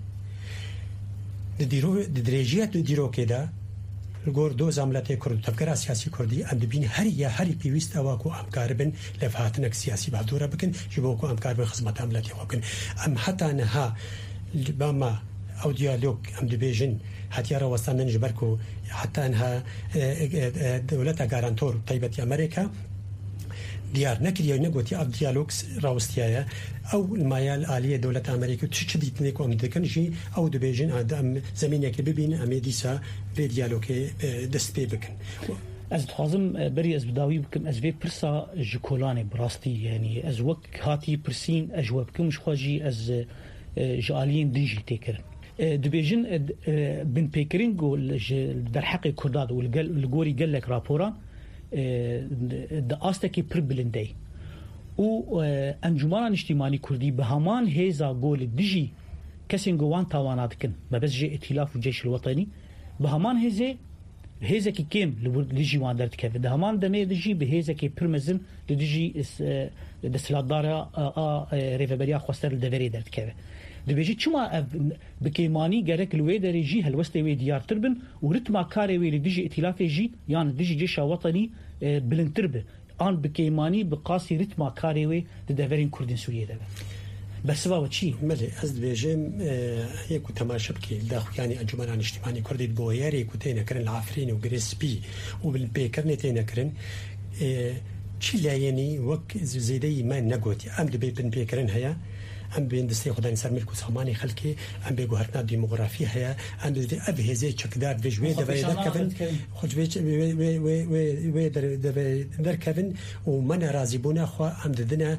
[SPEAKER 5] دیرو درجیات دیرو کدا گور دو زملت کرد تفکر سیاسی کردی ام دبین هر یا هر پیوست اوا کو امکار بن لفاتنک سیاسی بهدوره بکن جبو کو امکار بن خدمت عملتی خوکن ام حتی نها بما او دیالوگ ام دبیجن هاتيارا وستاندن جبركو حتى انها دولتها غارانتور طيبة امريكا ديار نكري نغوتي اب ديالوكس راوستيايا او المايال اليه دولة امريكا تشديت نيكو ام دكنجي او دبيجن ادم زمين يك ببين اميديسا في ديالوكي دست بكن
[SPEAKER 4] از تخازم بري از بداوي بكم از في برسا جكولاني براستي يعني از وك هاتي برسين اجوابكم مش خواجي از جالين ديجي تيكر دبيجن بن بيكرينغو در حق كرداد والجوري قال لك رابورا د استكي بربلندي و انجمن اجتماعي كردي بهمان هيزا قول دجي كسينغو وان توانات كن ما بس جي ائتلاف الجيش الوطني بهمان هيزه هيزا كي كيم لجي وان درت كيف دهمان دمي دجي بهيزا كي برمزن دجي دسلادارا ا ريفبريا خوستر دفري درت كيف دبيجي شما بكيماني جرك الويدر جي هالوستي وي ديار تربن ورتما كاري وي دجي ائتلاف جي يعني دجي جيش وطني بلنتربه ان بكيماني بقاسي رتما كاري وي دفرين كردين سوريا ده بس بابا شي
[SPEAKER 5] ملي از بيجم هيك تماشى بكي داخل يعني انجمن اجتماعي كردي بوياري كوتينا كرن العفرين وجريسبي وبالبيكرني تينا كرن شي لا يعني وك زيدي ما نغوتي ام دبي بن بيكرن هيا ام بين دستي خداني سر ملك ساماني خلكي ام بيغهرنا ديموغرافي هي ام دي اب هزي تشكدار فيجوي دبا كفن خج وي وي وي وي در كفن ومن رازبونا خو ام دنا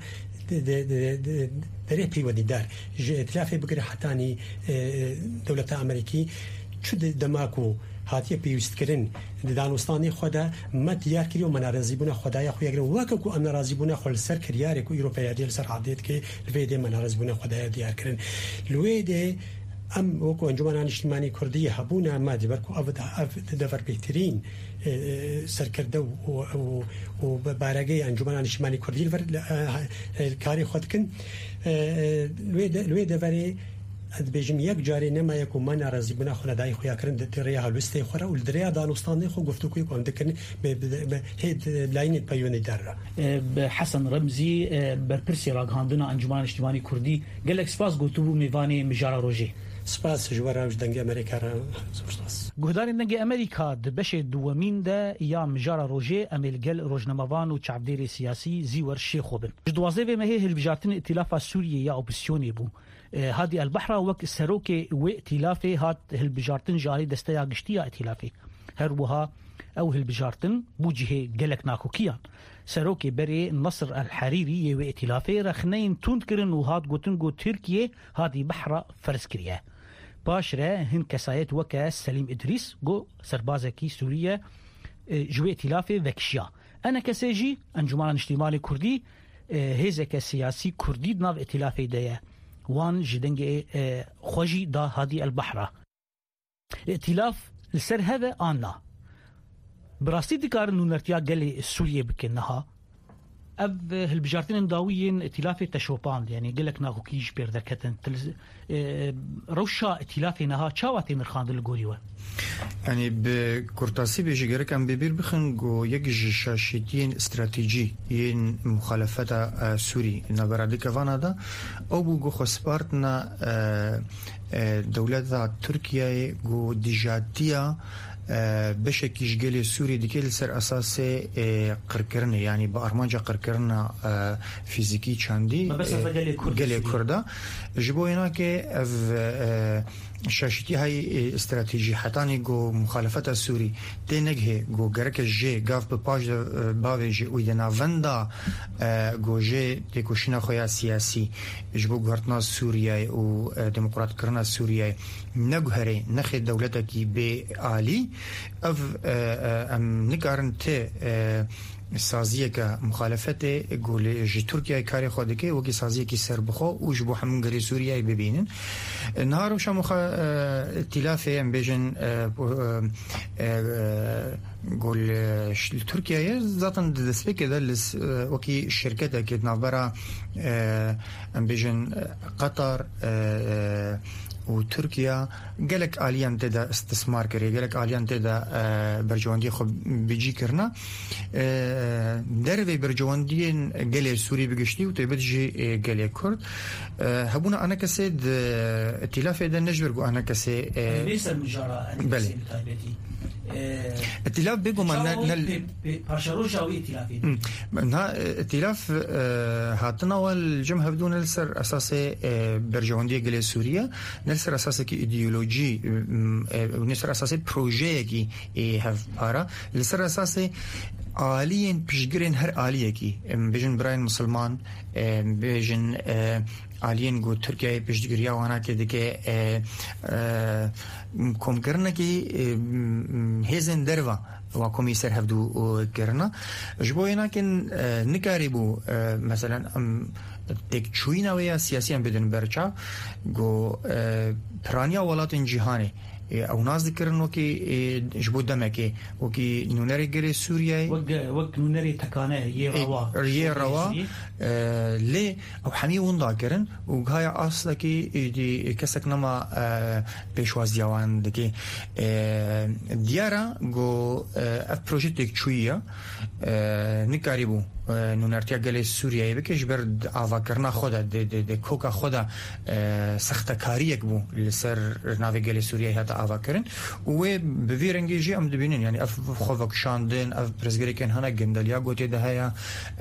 [SPEAKER 5] دري بي ودي دار ائتلاف بقري حتاني دولة امريكي شو دماكو هاتیه پیوستکردن دانستانی خدا ما دیار کردیم و من راضی بودم خدای خوی اگر واقعا کو من راضی بودم خال سر کریاره کو اروپایی دیل سر عادت که لویده من راضی بودم خدای دیار کردن لویده ام وکو انجمن اجتماعی کردی هبونا ما دی برکو افد افد دفر بهترین سرکرده و و بارگی انجمن اجتماعی کردی کاری خود کن لویده لویده وری بيجم يك جاري نما يكو ما ناراضي بنا خلا داي خويا كرن دريا هلوستي خورا ولدريا دانستاني خو گفتو كي كون دكن هيد لاين بايوني دار
[SPEAKER 4] حسن رمزي برپرسي راغاندنا انجمن اجتماعي كردي گلك سپاس گوتو ميواني مجارا روجي
[SPEAKER 5] سپاس جوارا دنگ امريكا سپاس
[SPEAKER 4] گهداري دنگ امريكا د بش دومين ده يا مجارا روجي امل گل روجنموان و چابديري سياسي زيور شيخوبن جدوازه ما هي البجارتن ائتلاف سوريا يا اوبسيوني بو هذه البحرة وك السروكي وائتلافي هات هالبجارتن جاري دستيا قشتيا ائتلافي هروها او هالبجارتن بوجهه قلك ناكوكيان سروكي بري النصر الحريري وائتلافي رخنين تونكرن وهات قوتنقو تركيا هذه بحرة فرسكريا باشرة هن كسايت وكا سليم إدريس جو سربازكي سوريا جو ائتلافي وكشيا أنا كسيجي أنجمان اجتماعي كردي هزك سياسي كردي ناف ائتلافي دايا وان جدنجي خوجي دا هذه البحرة ائتلاف لسر هذا آنا براستي دكار انو نرتيا قالي سوريا بكنها اب هالبجارتين انداويين ائتلاف تشوبان يعني قالك ناخو كيش بير دركتن روشا ائتلاف نها تشاواتي مرخاند الغوريوا
[SPEAKER 6] يعني بكورتاسي بيجي غيرك ام بيبير بخنغو يجي شاشيتين استراتيجي ين مخالفه سوري نبرادي كفانادا او بو خسبارتنا دولة تركيا جو ديجاتيا بشكل جيل سوري ديكيل سر أساس قركرنا يعني بأرمانجا قركرنا فيزيكي چاندي جيل كردا جبو هناك شاشتي هاي استراتيجي حتاني جو مخالفة السوري تنجه جو جرك الجي قاف بباج باويجي ويدنا فندا جو جي تكوشنا خويا سياسي جبو غرتنا سوريا و ديمقراط كرنا سوريا نجهري نخي دولتك بعالي اف ام نقارن ت سازیه که مخالفت گوله جی ترکیه کاری خود که وکی سازیه کی سر بخو و جبو همون گری سوریه ببینن نهارو شما مخ ائتلاف ام بیجن گول ترکیه ذاتن دسته که دلس وکی شرکت که نابرا ام بیجن قطر وتركيا قالك آليان تدا استثمار كري قالك آليان تدا برجواندي خو بيجي كرنا دروي برجواندي قال سوري بقشتي وتبدجي قال كرد هبونا انا كسيد ائتلاف دا نجبر انا كسي
[SPEAKER 4] ليس المجارة
[SPEAKER 6] بلي ائتلاف بيقو من
[SPEAKER 4] باشروجا وائتلافي
[SPEAKER 6] منها ائتلاف هاتنا والجمهة بدون السر اساسي برجواندي قال سوريا نلسر اساسي كي ايديولوجي ونلسر اساسي بروجي كي هاف بارا نلسر اساسي آليين بيشجرين هر آلية كي بيجن براين مسلمان بيجن آليين جو تركيا بيشجريا وانا كده كي كم كرنا كي هزن دروا وكمي سر هفدو كرنا جبوينا كن نكاريبو مثلا تك چوينا ويا سياسيا بدن برچا جو پرانيا ولاتن جهاني او ناز ذكرن وكي جبو دمكي وكي نونري غري سوريا
[SPEAKER 4] وق وق نونري تكانه يروا
[SPEAKER 6] يروا لي او حمي وندا كرن وهاي اصلا كي دي كسك نما بيشوازيوان دكي ديارا جو اف بروجيكت چويا نكاريبو نونرتيا گله سوریه بکش برد آوا کرنا خدا د د کوکا خدا سخت کاری یک بو لسر ناوی گله سوریه هتا آواکرین و بویرنگی جی ام دبینن یعنی اف خوفک شاندن اف پرزگری کن هنگ گندلیا گوتی ده هیا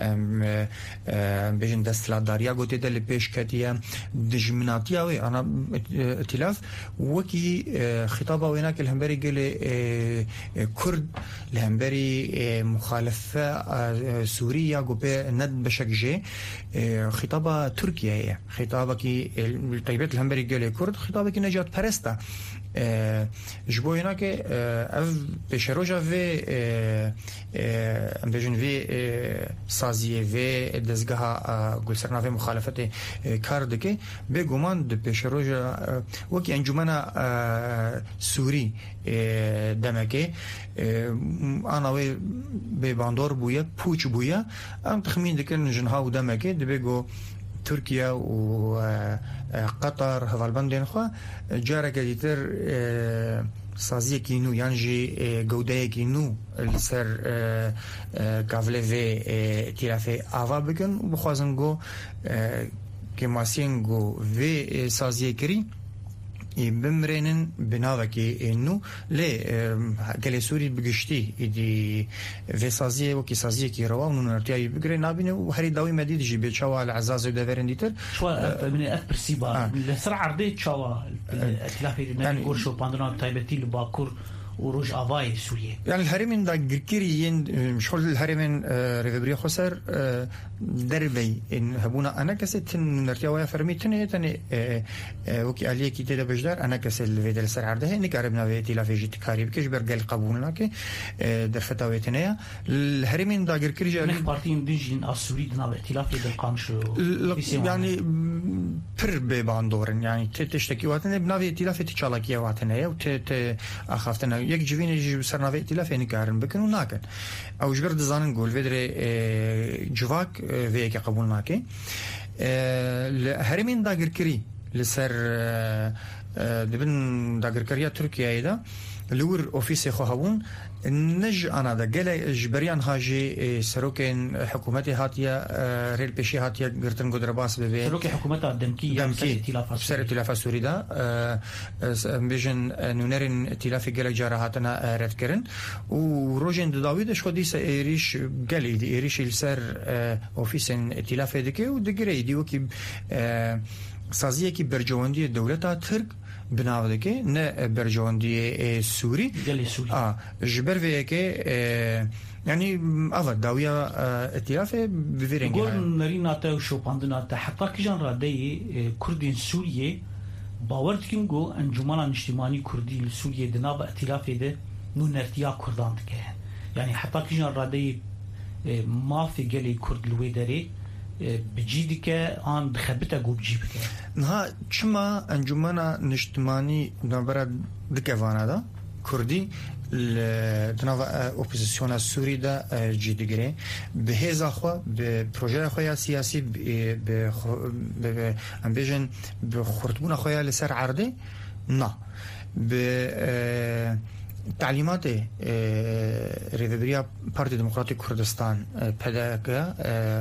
[SPEAKER 6] بیشن دستلاداریا گوتی ده لپیش کتیه دجمناتیا وی أنا ائتلاف وكي خطابه ويناك الهمبري قال كرد الهمبري مخالفة سوريا قبي ند بشكجي خطابه تركيا هي خطابه كي طيبات الهمبري قال كرد خطابه كي نجات بارستا جبو هناك اف بشروجا في ام بيجن في سازيه في دزغها قول سرنا في مخالفه كاردكي بيغومان د بشروجا وكي انجمنا سوري دمكي انا وي بباندور بويا بوچ بويا ام تخمين دكن جنها دمكي دبيغو تركيا وقطر هفالبندين خوا جارك ديتر سازيه كينو يانجي جودايه كينو السر كافلي في تيرافي افا بكن بخوازنغو كماسينغو في سازيه كري بمرنن بناوكي انه لي قال سوري بقشتي دي في سازيه وكي سازيه كي روا ونرتي بقري نابين وهري داوي مديد جي بيتشوا العزاز ودافرن ديتر
[SPEAKER 4] شو من اكبر سيبا السرعه عرضيه تشوا التلافي نقول شو باندنا تايبتي لباكور وروج افاي سوريا
[SPEAKER 6] يعني الهرمين دا غركيريين مش هول الهرمين ريفبري خسر دربي ان هبونا انا كست نرتيا ويا فرميتني تاني وكي عليه كي تدا بجدار انا كسل الفيدل سر عرضه نقربنا في تلافي تكاري بكش برجل قبولنا كي درفتاويتنيا الهرمين دا غركيري
[SPEAKER 4] من بارتين ديجين اسوري دنا ائتلاف القامش
[SPEAKER 6] يعني بر بباندورن يعني تشتكي واتن بنافي ائتلاف تشالاكيا واتنيا وت اخافتنا یک جوین یه سرناوی ائتلاف یعنی کارن بکن و ناکن او جبر دزانن گول ودره جواک وی که قبول ناکه هرمین داگر کری لسر دبن داگر کریا ترکیه ایدا لور اوفیس خوهون نج انا دا گله جبریان هاجی سروکن حکومتی هاتیا ریل پیشی هاتیا گرتن گدرباس به
[SPEAKER 4] سروک حکومت دمکی
[SPEAKER 6] سر ائتلاف سوری دا بیژن نونرن ائتلاف گله جراحاتنا رد کرن و روجن داویدش خودی سریش گلی دی ایریش سر اوفیس ائتلاف دکه و دگری دی وکی سازیه کی برجواندی دولت ترک بناوده که نه برجواندی سوری آه جبر وی که يعني أفضل داوية ائتلاف بفيرنجي
[SPEAKER 4] يقول نرينا تاو شو باندنا تا حتى كجان رادي كردين سوريا باورد كينغو انجمانا اجتماعي كردي سوريا دناب ائتلاف ده نو نرتيا كردان دكه يعني حتى كجان رادي ما في قلي كرد الويدري بجيدك عن بخبتها جو بجيبك
[SPEAKER 6] نها شما انجمانا اجتماعي نبرد دكفانا دا كردي تناوى اوبوزيسيون السوري دا جيدغري بهذا خو ببروجي خويا سياسي ب ب امبيجن بخرطبون خويا لسر عرضي نا ب تعليمات ريفبريا بارتي ديمقراطيك كردستان بداك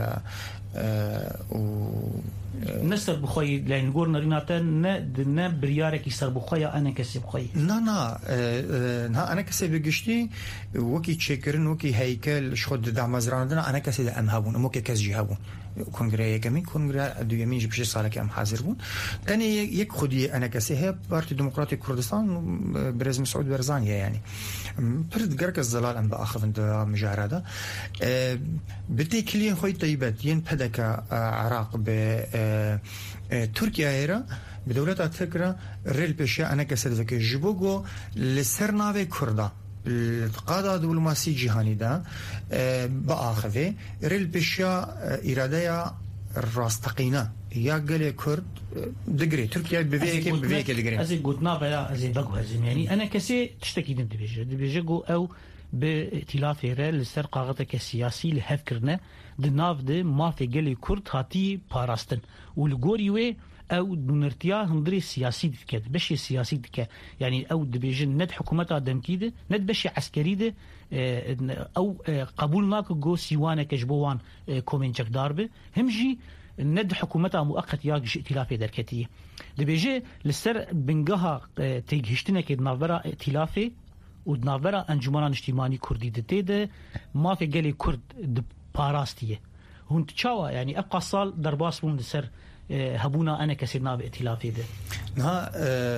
[SPEAKER 6] و
[SPEAKER 4] نسر بخوي لين نقول نريناتا نا بريارك يسر بخويا انا كسب خوي
[SPEAKER 6] نا نا نا انا كسب بقشتي وكي تشكرن وكي هيكل شخد دعم مزراندنا انا كسب ام هابون موكي كسجي هابون كونغري كمين كونغري دو يمين جبشي صالك ام حاضر بون تاني يك خدي انا كسب بارتي ديمقراطيك كردستان برزم سعود برزانيا يعني برد قرق الزلال ام باخذ انت مجارده بدي كلين خوي طيبات ين بدك عراق ب تركيا هيرا بدولة تركيا ريل بشيا أنا كسرتك جبوجو لسرناوي كردا القادة دبلوماسي جهاني دا بآخذه ريل بشيا إرادة راستقينا يا قال كرد دقري تركيا بفيك بفيك دقري
[SPEAKER 4] أزي قدنا بلا أزي بقو أزي يعني أنا كسي تشتكي دم دبيجة دبيجة جو أو به ائتلاف را لسر قاغته که سیاسی لحف کرنه دناف ده مافی گلی کرد هاتی پاراستن و لگوری وی او دونرتیا هندري سياسي دكت بشي سياسي دكت يعني او دبيجن ند حكومتها دمكيده ند بشي عسكري ده او قبولناك جو سيوانه كجبوان كومين جقدار به همجي ند حكومتها مؤقت ياج ائتلافي دركتيه دبيجي لسر بنجها تيجهشتنا كد نافرا ائتلافي ودنافرا انجمنان اجتماعي كردي دتيده ما في قالي كرد باراستيه هون تشاوا يعني ابقى صال درباس بون لسر هبونا أنا كسرنا بائتلافي ده.
[SPEAKER 6] نها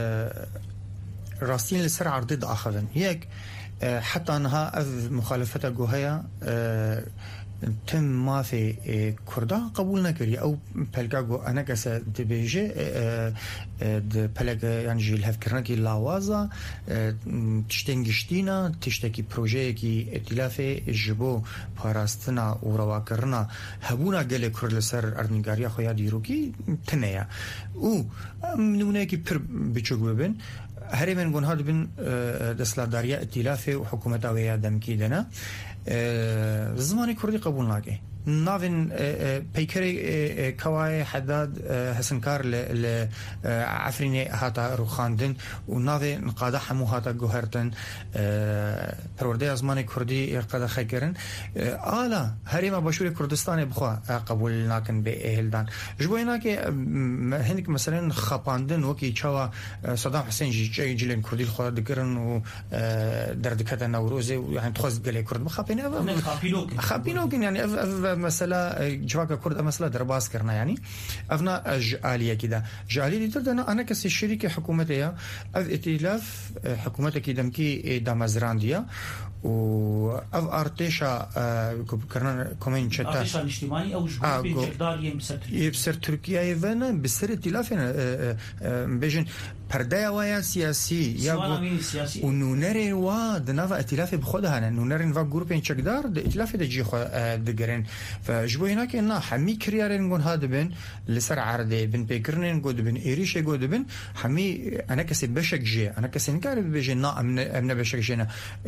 [SPEAKER 6] راستين لسر عرض آخرين هيك حتى أنها مخالفتها جوهية تم ما في كردا قبول نكري أو بلغاغو أنا كسا دبيجي د بلغ يعني جيل هفكرناكي لاوازا تشتنجشتينا تشتكي بروجي كي ائتلافي جبو باراستنا ورواكرنا هبونا قال كرد لسر أرنيغاريا خويا ديروكي تنيا و نموناكي بر بيچوك ببن هري من قون هاد بن دسلاداريا ائتلافي وحكومتا ويا دمكي دنا زمانی کردی قبول ناکه ناوین پیکری کوای حداد حسنکار ل عفرینی هاتا روخاندن و ناوی قاده حمو هاتا گوهرتن پرورده زمانی کردی قاده خیکرن آلا هریما باشوری کردستان بخوا قبول ناکن به اهلدان جبوینا که هندک مثلا خپاندن وکی چوا صدام حسین جی جیلن کردی خود دکرن و دردکت نوروزه و يعني تخوز قال كرد مخابين
[SPEAKER 4] خابينوك
[SPEAKER 6] خابينوك يعني أف أف مسألة جواك كرد مسألة درباس كرنا يعني أفنا جالية كده جالية تردنا أنا كسي الشركة حكومتها أف ائتلاف حكومتها كده مكي دامزران ديا و أف أرتشا كرنا كمان شتا
[SPEAKER 4] أرتشا الاجتماعي أو جبر بجدار يمسر
[SPEAKER 6] يبسر تركيا يفنا بسر ائتلافنا بيجن پردایا ویا سیاسی یا و نونرین و دنوا ائتلاف بخودها نونرین و گروپ چقدار د ائتلاف د جی خو دگرن فجبو هنا که نه حمی کریارن گون هاد بن لسر عرضه بن بکرنن گود بن ایریش گود بن حمی انا کسی بشک جی انا کسی نکار بجی نه امن امن بشک جنا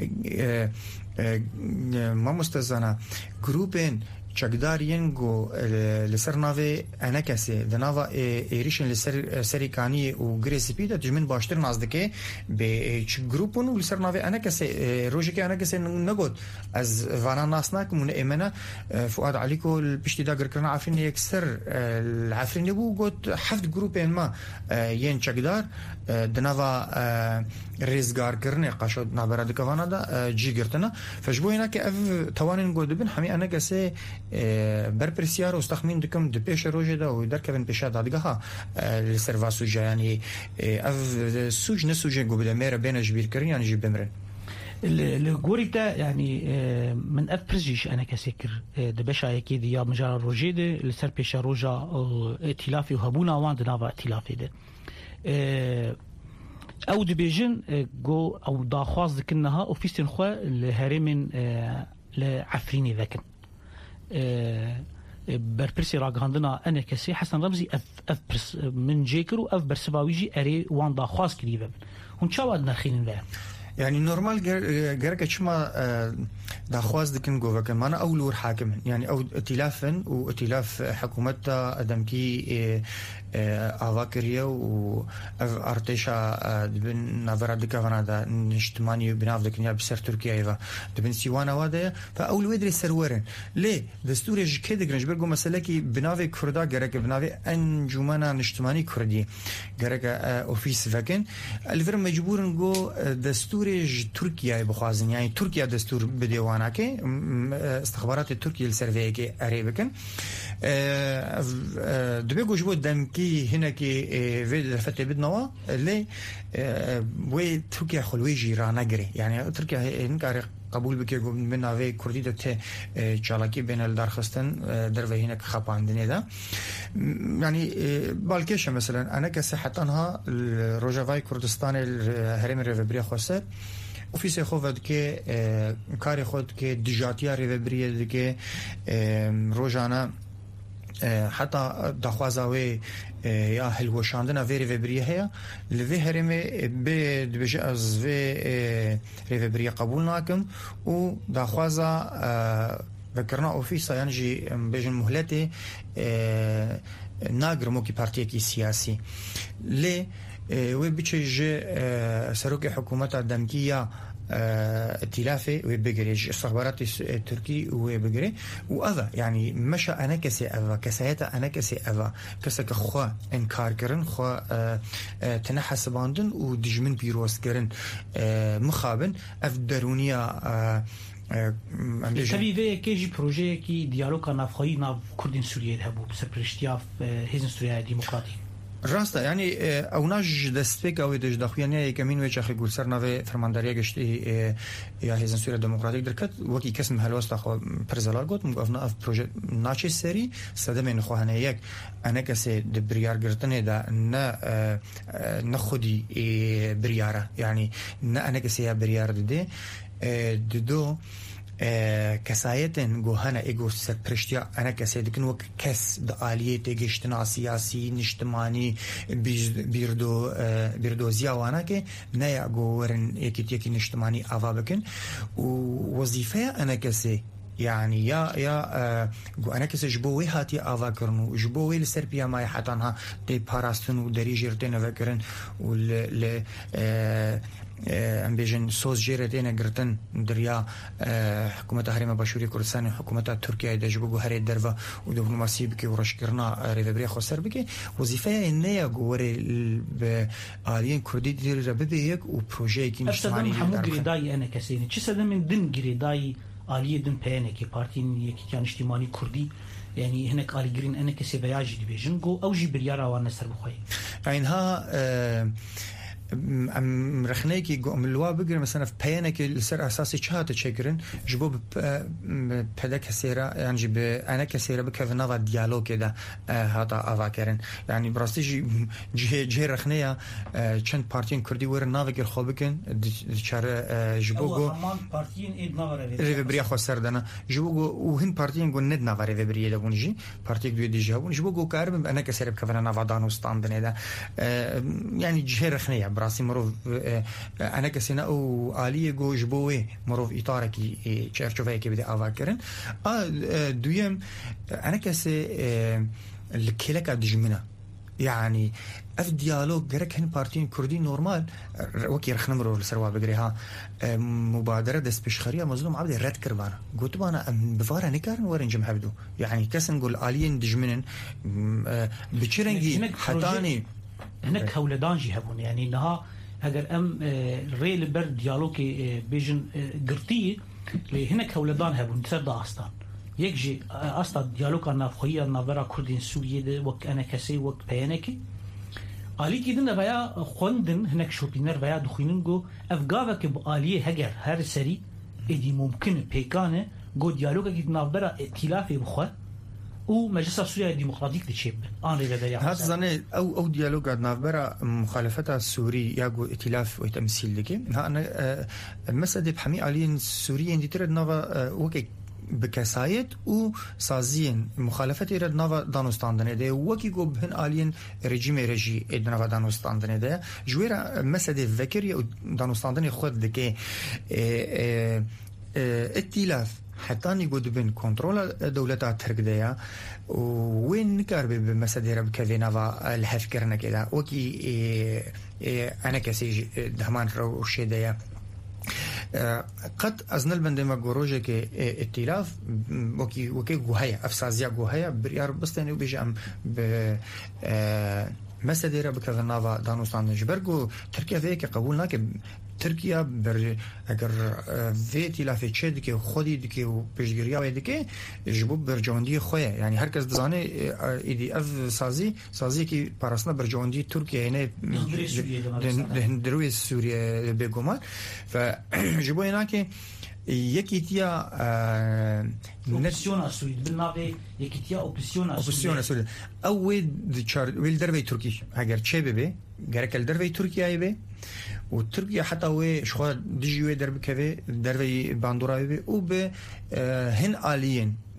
[SPEAKER 6] ما مستزنا گروپن چقدارین گو لسر ناوی انا کسی دنوا ایریشن لسر سریکانی و گریسپی ده تجمن باشتر نازدکه به چ گروپون و لسر ناوی انا کسی روزی که انا کسی نگود از وانا ناس ناک من امنا فؤاد علیکو البشتی داگر کرنا عفرین یکسر العفرین بو گود حفت گروپین ما ین چقدار دنوا ریزگار کرنه قاشد نابرد کوانا دا جی گرتنا فجبو هنا که اف توانین گود بن حمی انا کسی بر پرسیار استخمین دکم د پیش روزه دا و در کبن پیش دادگاه لسر واسوجه يعني اف سوج نسوجه گو بده مره بین جبیر کرن يعني جيب بمرن
[SPEAKER 4] الجوري ده يعني من أفرزيش أنا كسكر ده بشا أكيد يا مجال روجي ده لسر بيش روجا ائتلافي وهبونا وان دنافا ائتلافي ده أو دبيجن جو أو داخواز ذكرناها أوفيسين خوا لهرمين لعفريني ذاكن برپرسی راگاندنا أنا كسي حسن رمزي أف أف برس من جيكر و أف برسباويجي أري وان داخواز كريبا هون شاواد نخيلين ذا
[SPEAKER 6] يعني نورمال جرك شما داخواز دكن جوفا كمان أولور حاكم يعني أو ائتلافن وائتلاف حكومتها أدمكي آواكريا و أرتشا دبن نافرا دكا فانا دا نجتماني بناف دكنيا بسر تركيا إيفا دبن سيوانا وادا فأول ويدري سرورن ليه دستور جكيد جرنج برجو مسألة كي بناف كردا جرك بناف أنجمنا نجتماني كردي جرك أوفيس فكن الفرم مجبورن جو دستور تركيا بخوازن يعني تركيا دستور بديوانا كي استخبارات تركيا السرفيه كي أريبكن دبي جوجو دمكي هنا كي فيد فتى بدنوا اللي وي تركيا خلوي جيران نجري يعني تركيا هنكار قبول بك من ناوي كردي دته چالاكي بين الدارخستن دروي هناك خاباندني ده يعني بالكيش مثلا انا كصحتانها روجاواي كردستان الهرم ريفبري خوسه اوفيس خود که کار خود که دجاتیا ريفبري که روزانه حتى دخوازاوي يا هلوشاندنا فيري فبريه هي لفي هرمي بدبج از في ريفبريه قبول ناكم و دخوازا ذكرنا اوفيسا يعني بيجن مهلتي ناقر موكي بارتيكي سياسي لي وبيتش سروكي حكومات الدمكيه ائتلافي وبقري استخبارات التركي وبقري وأذا يعني مشى أنا كسي أذا كسيتا أنا كسي أذا كسك خوا إنكار كرن خوا تنحس باندن ودجمن بيروس كرن مخابن أفدرونيا
[SPEAKER 4] تبي في كيجي بروجي كي ديالوج نافخي ناف كردين سوريا هبو بسبرشتياف هيزن سوريا ديمقراطي
[SPEAKER 6] راستا يعني او ناج دستيك او دج دخوانيه كمين وجه اخي قول سر نوي فرمانداريه گشتي يا هيزن سوريا ديمقراطيك دركت وكي كسم هلوست خو برزلار قلت مقفنا اف بروجي ناتش سيري سدمن خو هنيك انا كسي دبريار گرتنه دا نا نخدي برياره يعني نا انا كسي بريار دي ددو كسايتن جوهنا إيجو سبرشتيا أنا كسيدكن وك كس دعالية تجشتنا سياسي نجتماني بيردو بيردو زياوانا كي نيا جورن إيكي تيكي نجتماني أفابكن ووظيفة أنا كسي يعني يا يا جو أنا كسي جبوي هاتي أفاكرنو جبوي لسربيا ما يحتانها دي باراستنو دريجيرتين أفاكرن ول ام بيجن سوز جيرتين قرتن دريا حكومه هرم باشوري كردستان حكومه تركيا دجبو هري درفا ودبلوماسي بكي ورشكرنا ريفبري خسر بكي وظيفه انيا غوري بالين كردي دير ربيك وبروجي كي
[SPEAKER 4] نشتغل محمود غريداي انا كسيني تشي سدم من دن غريداي آلية دن بيانكي بارتين يكي كان اجتماعي كردي يعني هناك آلي جرين انا كسي بياجي دي بيجن جو اوجي بريارا وانا سر بخوي
[SPEAKER 6] عينها أه ام رخنيكي قوم الوا بقر مثلا في بيانك السر اساسي شهاده تشكرن جبوب بدا كسيره يعني جب انا كسيره بكفنا ديالوج كده هذا افاكرن يعني براستي جي جي رخنيه چند بارتين كردي ور نافير خوبكن دشار جبوغو
[SPEAKER 4] بارتين اد نافر
[SPEAKER 6] ريفبريا خسردنا جبوغو وهن بارتين قول ند نافر ريفبريا دونجي بارتي دو دي جابون جبوغو كارب انا كسيره بكفنا نافادانو ستاندن ده يعني جي رخنيه براسي مروف انا كسينا او آلية جو جبوه مروف اطاركي چرچوفه كي بده افاكرن ا دويم انا كسي الكلك دجمنا يعني اف ديالوج جرك هن بارتين كردي نورمال وكي رخنا مرو السروا بقريها مبادره دست بشخريه مظلوم عبد رد كربانا قلت انا بفاره نكارن ورنج محبدو يعني كسن نقول آليين دجمنن بتشرنجي حتاني
[SPEAKER 4] هناك هولدان جي هبون يعني انها اگر ام ريل بر ديالوكي بيجن قرطي لي هناك هولدان هبون تسد استان يكجي اصلا ديالوك نافخيه نافرا كردين سوريا وك انا كسي وك بيانكي آلی کدن بیا خوندن هناك شوپینر بیا دخینن گو افگاوه که با آلیه هگر هر سری ادی ممکنه پیکانه گو دیالوگه که نافبرا ائتلافی بخواه او مجلس سوريا الديمقراطيك تشيب ان ريفيديا
[SPEAKER 6] هذا زني او او ديالوج نافبرا مخالفه السوري ياغو ائتلاف وتمثيل لك انا مساله بحمي علين سوريا دي ترد نوفا وكي بكسايت و سازين مخالفه رد نوفا دانوستاندنه ده وكي جو بهن علين ريجيم ريجي نوفا دانوستاندنه ده جويرا مساله فكر دانوستاندنه خود دك ائتلاف حتى نيجود بين كنترول دولة تركيا وين نكار بمسادير بكذينا الحفكرنا كذا وكي أنا كسي دهمان روشي ديا قد أزنل بندما جوروجة كائتلاف وكي وكي جوهية أفسازيا جوهية بريار بستاني وبيجام ب مسادير بكذينا دانوستان جبرجو تركيا فيك قبولنا ك تركيا بر اگر ویتی لافه چه دیگه خودی دیگه و پیشگیری های دیگه جبوب برجاندی خواه یعنی هر کس دزانه ایدی اف سازی سازی که پراسنا برجاندی ترکیه اینه دروی سوریه بگومه و جبو اینا که یکی تیا
[SPEAKER 4] اپسیون اسوید بالنابه یکی تیا اپسیون
[SPEAKER 6] اپسیون اسوید او وید چار ویل دروی ترکی اگر چه ببه گرکل دروی ترکیه ببه وتركيا حتى هو شخوا ديجيوي درب كذا دربي باندورا بي او به هن آليين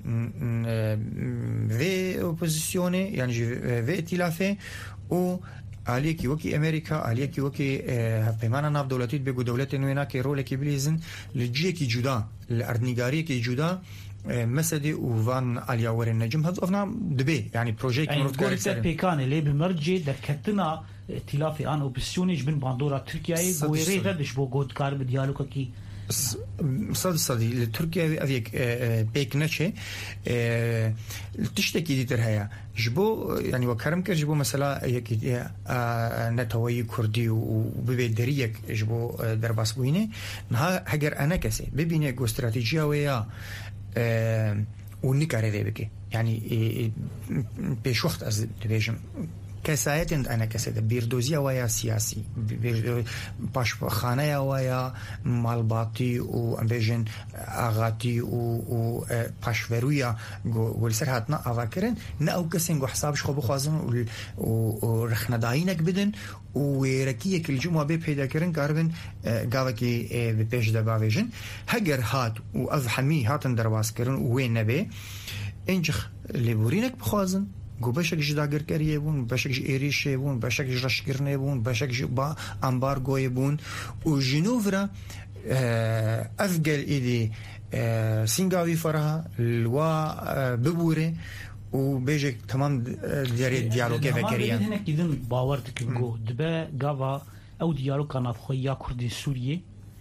[SPEAKER 6] في اوبوزيسيوني يعني في ائتلافه و عليكي وكي امريكا عليكي وكي بيمانا ناف دولتيت بيجو دولتين ويناكي رولكي بليزن لجيكي جدا الاردنيغاريكي جدا مسدي وفان عليا ورن نجم هذا افنا دبي يعني بروجيكت
[SPEAKER 4] يعني
[SPEAKER 6] مرود كاري
[SPEAKER 4] سر بيكان اللي بمرجي دكتنا ائتلافي ان اوبوزيسيوني بن باندورا تركيا غويري ردش بو جود كار بديالوكا كي
[SPEAKER 6] صاد صدي تركيا افيك بيك نتشي تشتكي دي ترهيا جبو يعني وكرم كجبو مثلا يكي نتوي كردي وببي دريك جبو درباس بوينه نها هجر انا كسي ببينه جو استراتيجيه ويا ونكاره ذي بكي يعني بيش وقت از دبيجم كسایت انا کسیده بیردوزی ویا سیاسی باش خانه ویا مالباتی و امبیجن آغاتی و و پاشورویا گول سر هاتنا آوکرن نه او کسین گو حسابش خوب خوازن و رخنداینک بدن و رکیه کل جمعه به پیدا کردن کاربن گاوکی به پیش دباویجن هگر هات و از حمی هاتن درواز کردن و وین نبی اینجخ لیبورینک بخوازن گو باشک جداگر کریه بون باشک ایریشه بون باشک رشگرنه بون باشک با امبارگوی بون و جنوبرا افجل ایدی سینگاوی فرها لوا ببوره و بیجک تمام دیاری دیالوگی فکریه.
[SPEAKER 4] هناك دیدن باور دکن گو دبا گاوا او دیالوگ کنات خویا کردی سوریه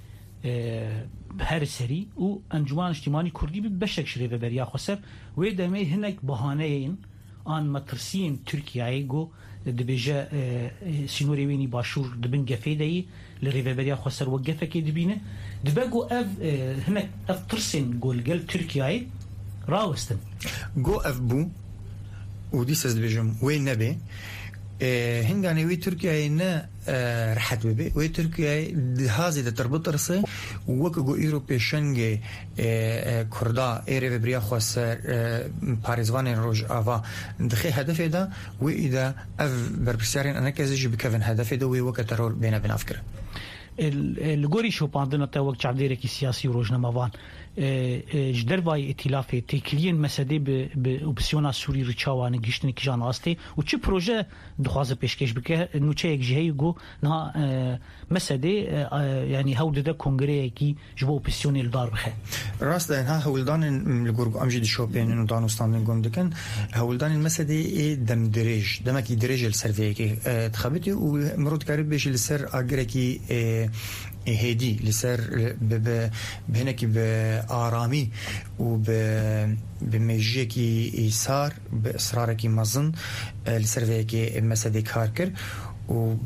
[SPEAKER 4] هر سری و انجمن اجتماعی کردی باشک شریف بریا خسر و دمی هناك بهانه این آن مترسين تركيا جو دبيجا سينوري ويني باشور دبن جفيدي لريفابريا خسر وقفه كي دبينه دباجو اف هناك اف ترسين جول قال تركيا راوستن
[SPEAKER 6] جو اف بو وديس دبيجم وين نبي هنغاني وي تركيا نا رحت بي وي تركيا هذه تربط رسي وكو اوروبي شنغ كردا ايري بريا خسر باريزوان روج افا دخي هدف ده واذا اف بربسارين انا كازي بكفن هدف ده وي وكترول بينا بنافكر
[SPEAKER 4] الجوري شو باندنا تا وقت عبديرك سياسي وروجنا مافان جدر باي ائتلاف تكلين مسدي باوبسيونا سوري رچاوان گشتن کی جان واسطه و چه پروژه دخوازه پیشکش بکه نو چه یک جهه گو نه مسدي يعني هود ده کنگره کی جبو اوبسيونيل دار بخه
[SPEAKER 6] راست ها هولدان الجورج امجد شوبين انه دانستان گوندكن هولدان المسدي دم دريج دمك دريج السيرفي تخبتي ومرود قريب بيش السر اجركي هدي لسر بهناك بآرامي وبمجيكي إيسار بإصرارك مظن لسر فيكي مسدي كاركر و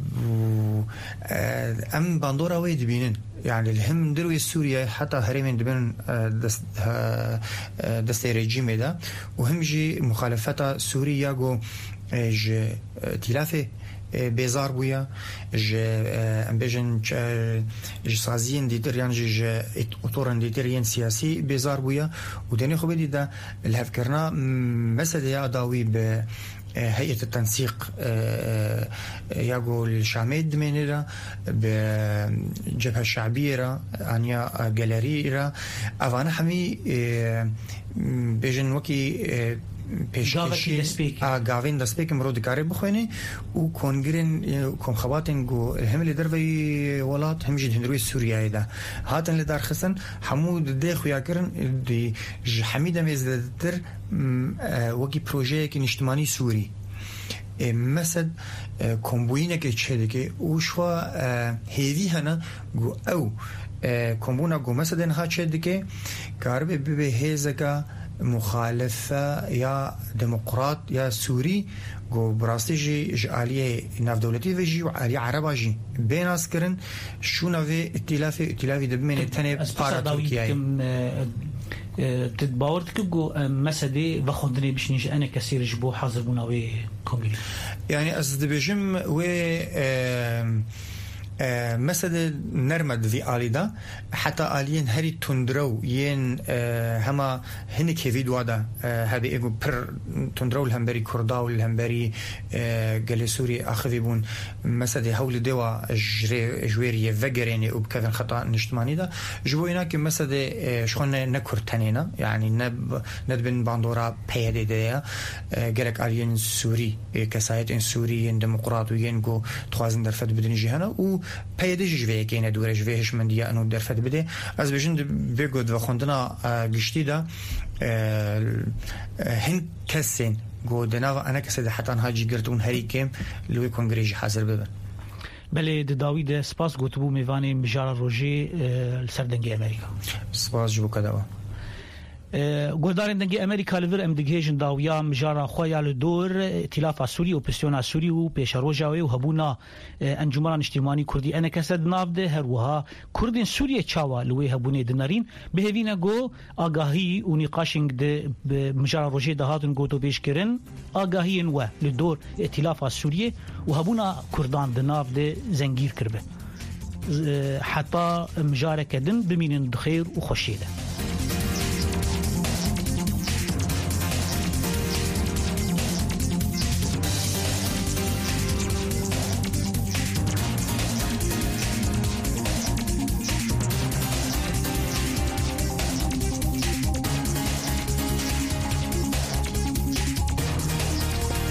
[SPEAKER 6] أم باندورا ويد بينن يعني الهم دروي سوريا حتى هرمين دبن دست دست رجيم ده وهم جي مخالفتا سوريا جو ج تلافه بيزار بويا ج امبيجن ج سازين ديتريان ج اطورن ديتريان سياسي بيزار بويا ودني خو بدي ده الهفكرنا مسألة اداوي ب هيئة التنسيق يقول الشاميد منيرا بجبهة الشعبية انيا جاليريرا افانا حمي بيجن وكي
[SPEAKER 4] پیشکشی
[SPEAKER 6] گاوین دسپیک مرود کاری بخوینه و کنگرین کم خواتن گو هم لیدر وی ولات هم جد هندروی سوریه ده هاتن لیدر خسن حمود ده خویا کرن دی حمید میزدر وکی پروژه که اجتماعی سوری مثلا کمبوینه که چه که اوشوا هیوی هنه گو او کمبونا گو مثلا ها چه که کارب به هزکا مخالفة يا ديمقراط يا سوري جو براستيجي جالية ناف دولتي وجي وعالية عرباجي بين عسكرن شو نافي ائتلاف ائتلاف دبمين التاني بارا تركيا
[SPEAKER 4] تتباورتك جو مسدي وخندني باش نيجي انا كثير جبو حاضر بناوي كوميلي
[SPEAKER 6] يعني از دبجم و مثلا نرمد في آليدا حتى آلين هري تندرو ين هما هنك هفيد وادا هذه إيجو بر تندرو الهمبري كرداو الهمبري جلسوري أخذبون مثلا هول دوا جري جويري فجريني وبكذا خطأ نجتماني ده جوينا كمثلا شخنا نكر تنينا يعني نب ندبن باندورا بيدي ده جلك آلين سوري كسايت إن سوري إن ديمقراطيين جو توازن در فد بدن جهنا و پیداش جوی که نه دورش جویش من دیا انو در فد بده از بجند بگود و خوندنا گشتی دا هند کسین گودنا و انا کسی ده حتی آنها جی گرتون هری کم لوی کنگریج حاضر ببن
[SPEAKER 4] بله داوید سپاس گوتبو میوانی مجار روژی سردنگی امریکا
[SPEAKER 6] سپاس جو کداوا
[SPEAKER 4] گودارن دنگی امریکا لور ام دگیجن داویا مجارا خویا لدور ائتلاف سوری و پستیون سوری و پیشروجاوی و هبونا انجمن اجتماعی کردی انا کسد نافده هر وها کردین سوریه چاوا لوی هبونی دنارین بهوینا گو آگاهی و نقاشنگ د مجارا روجه دهاتن گو تو پیش کرن آگاهی و لدور ائتلاف سوریه و هبونا کردان دنافده زنگیر کربه حتی مجارا کدن بمینن خیر و خوشیده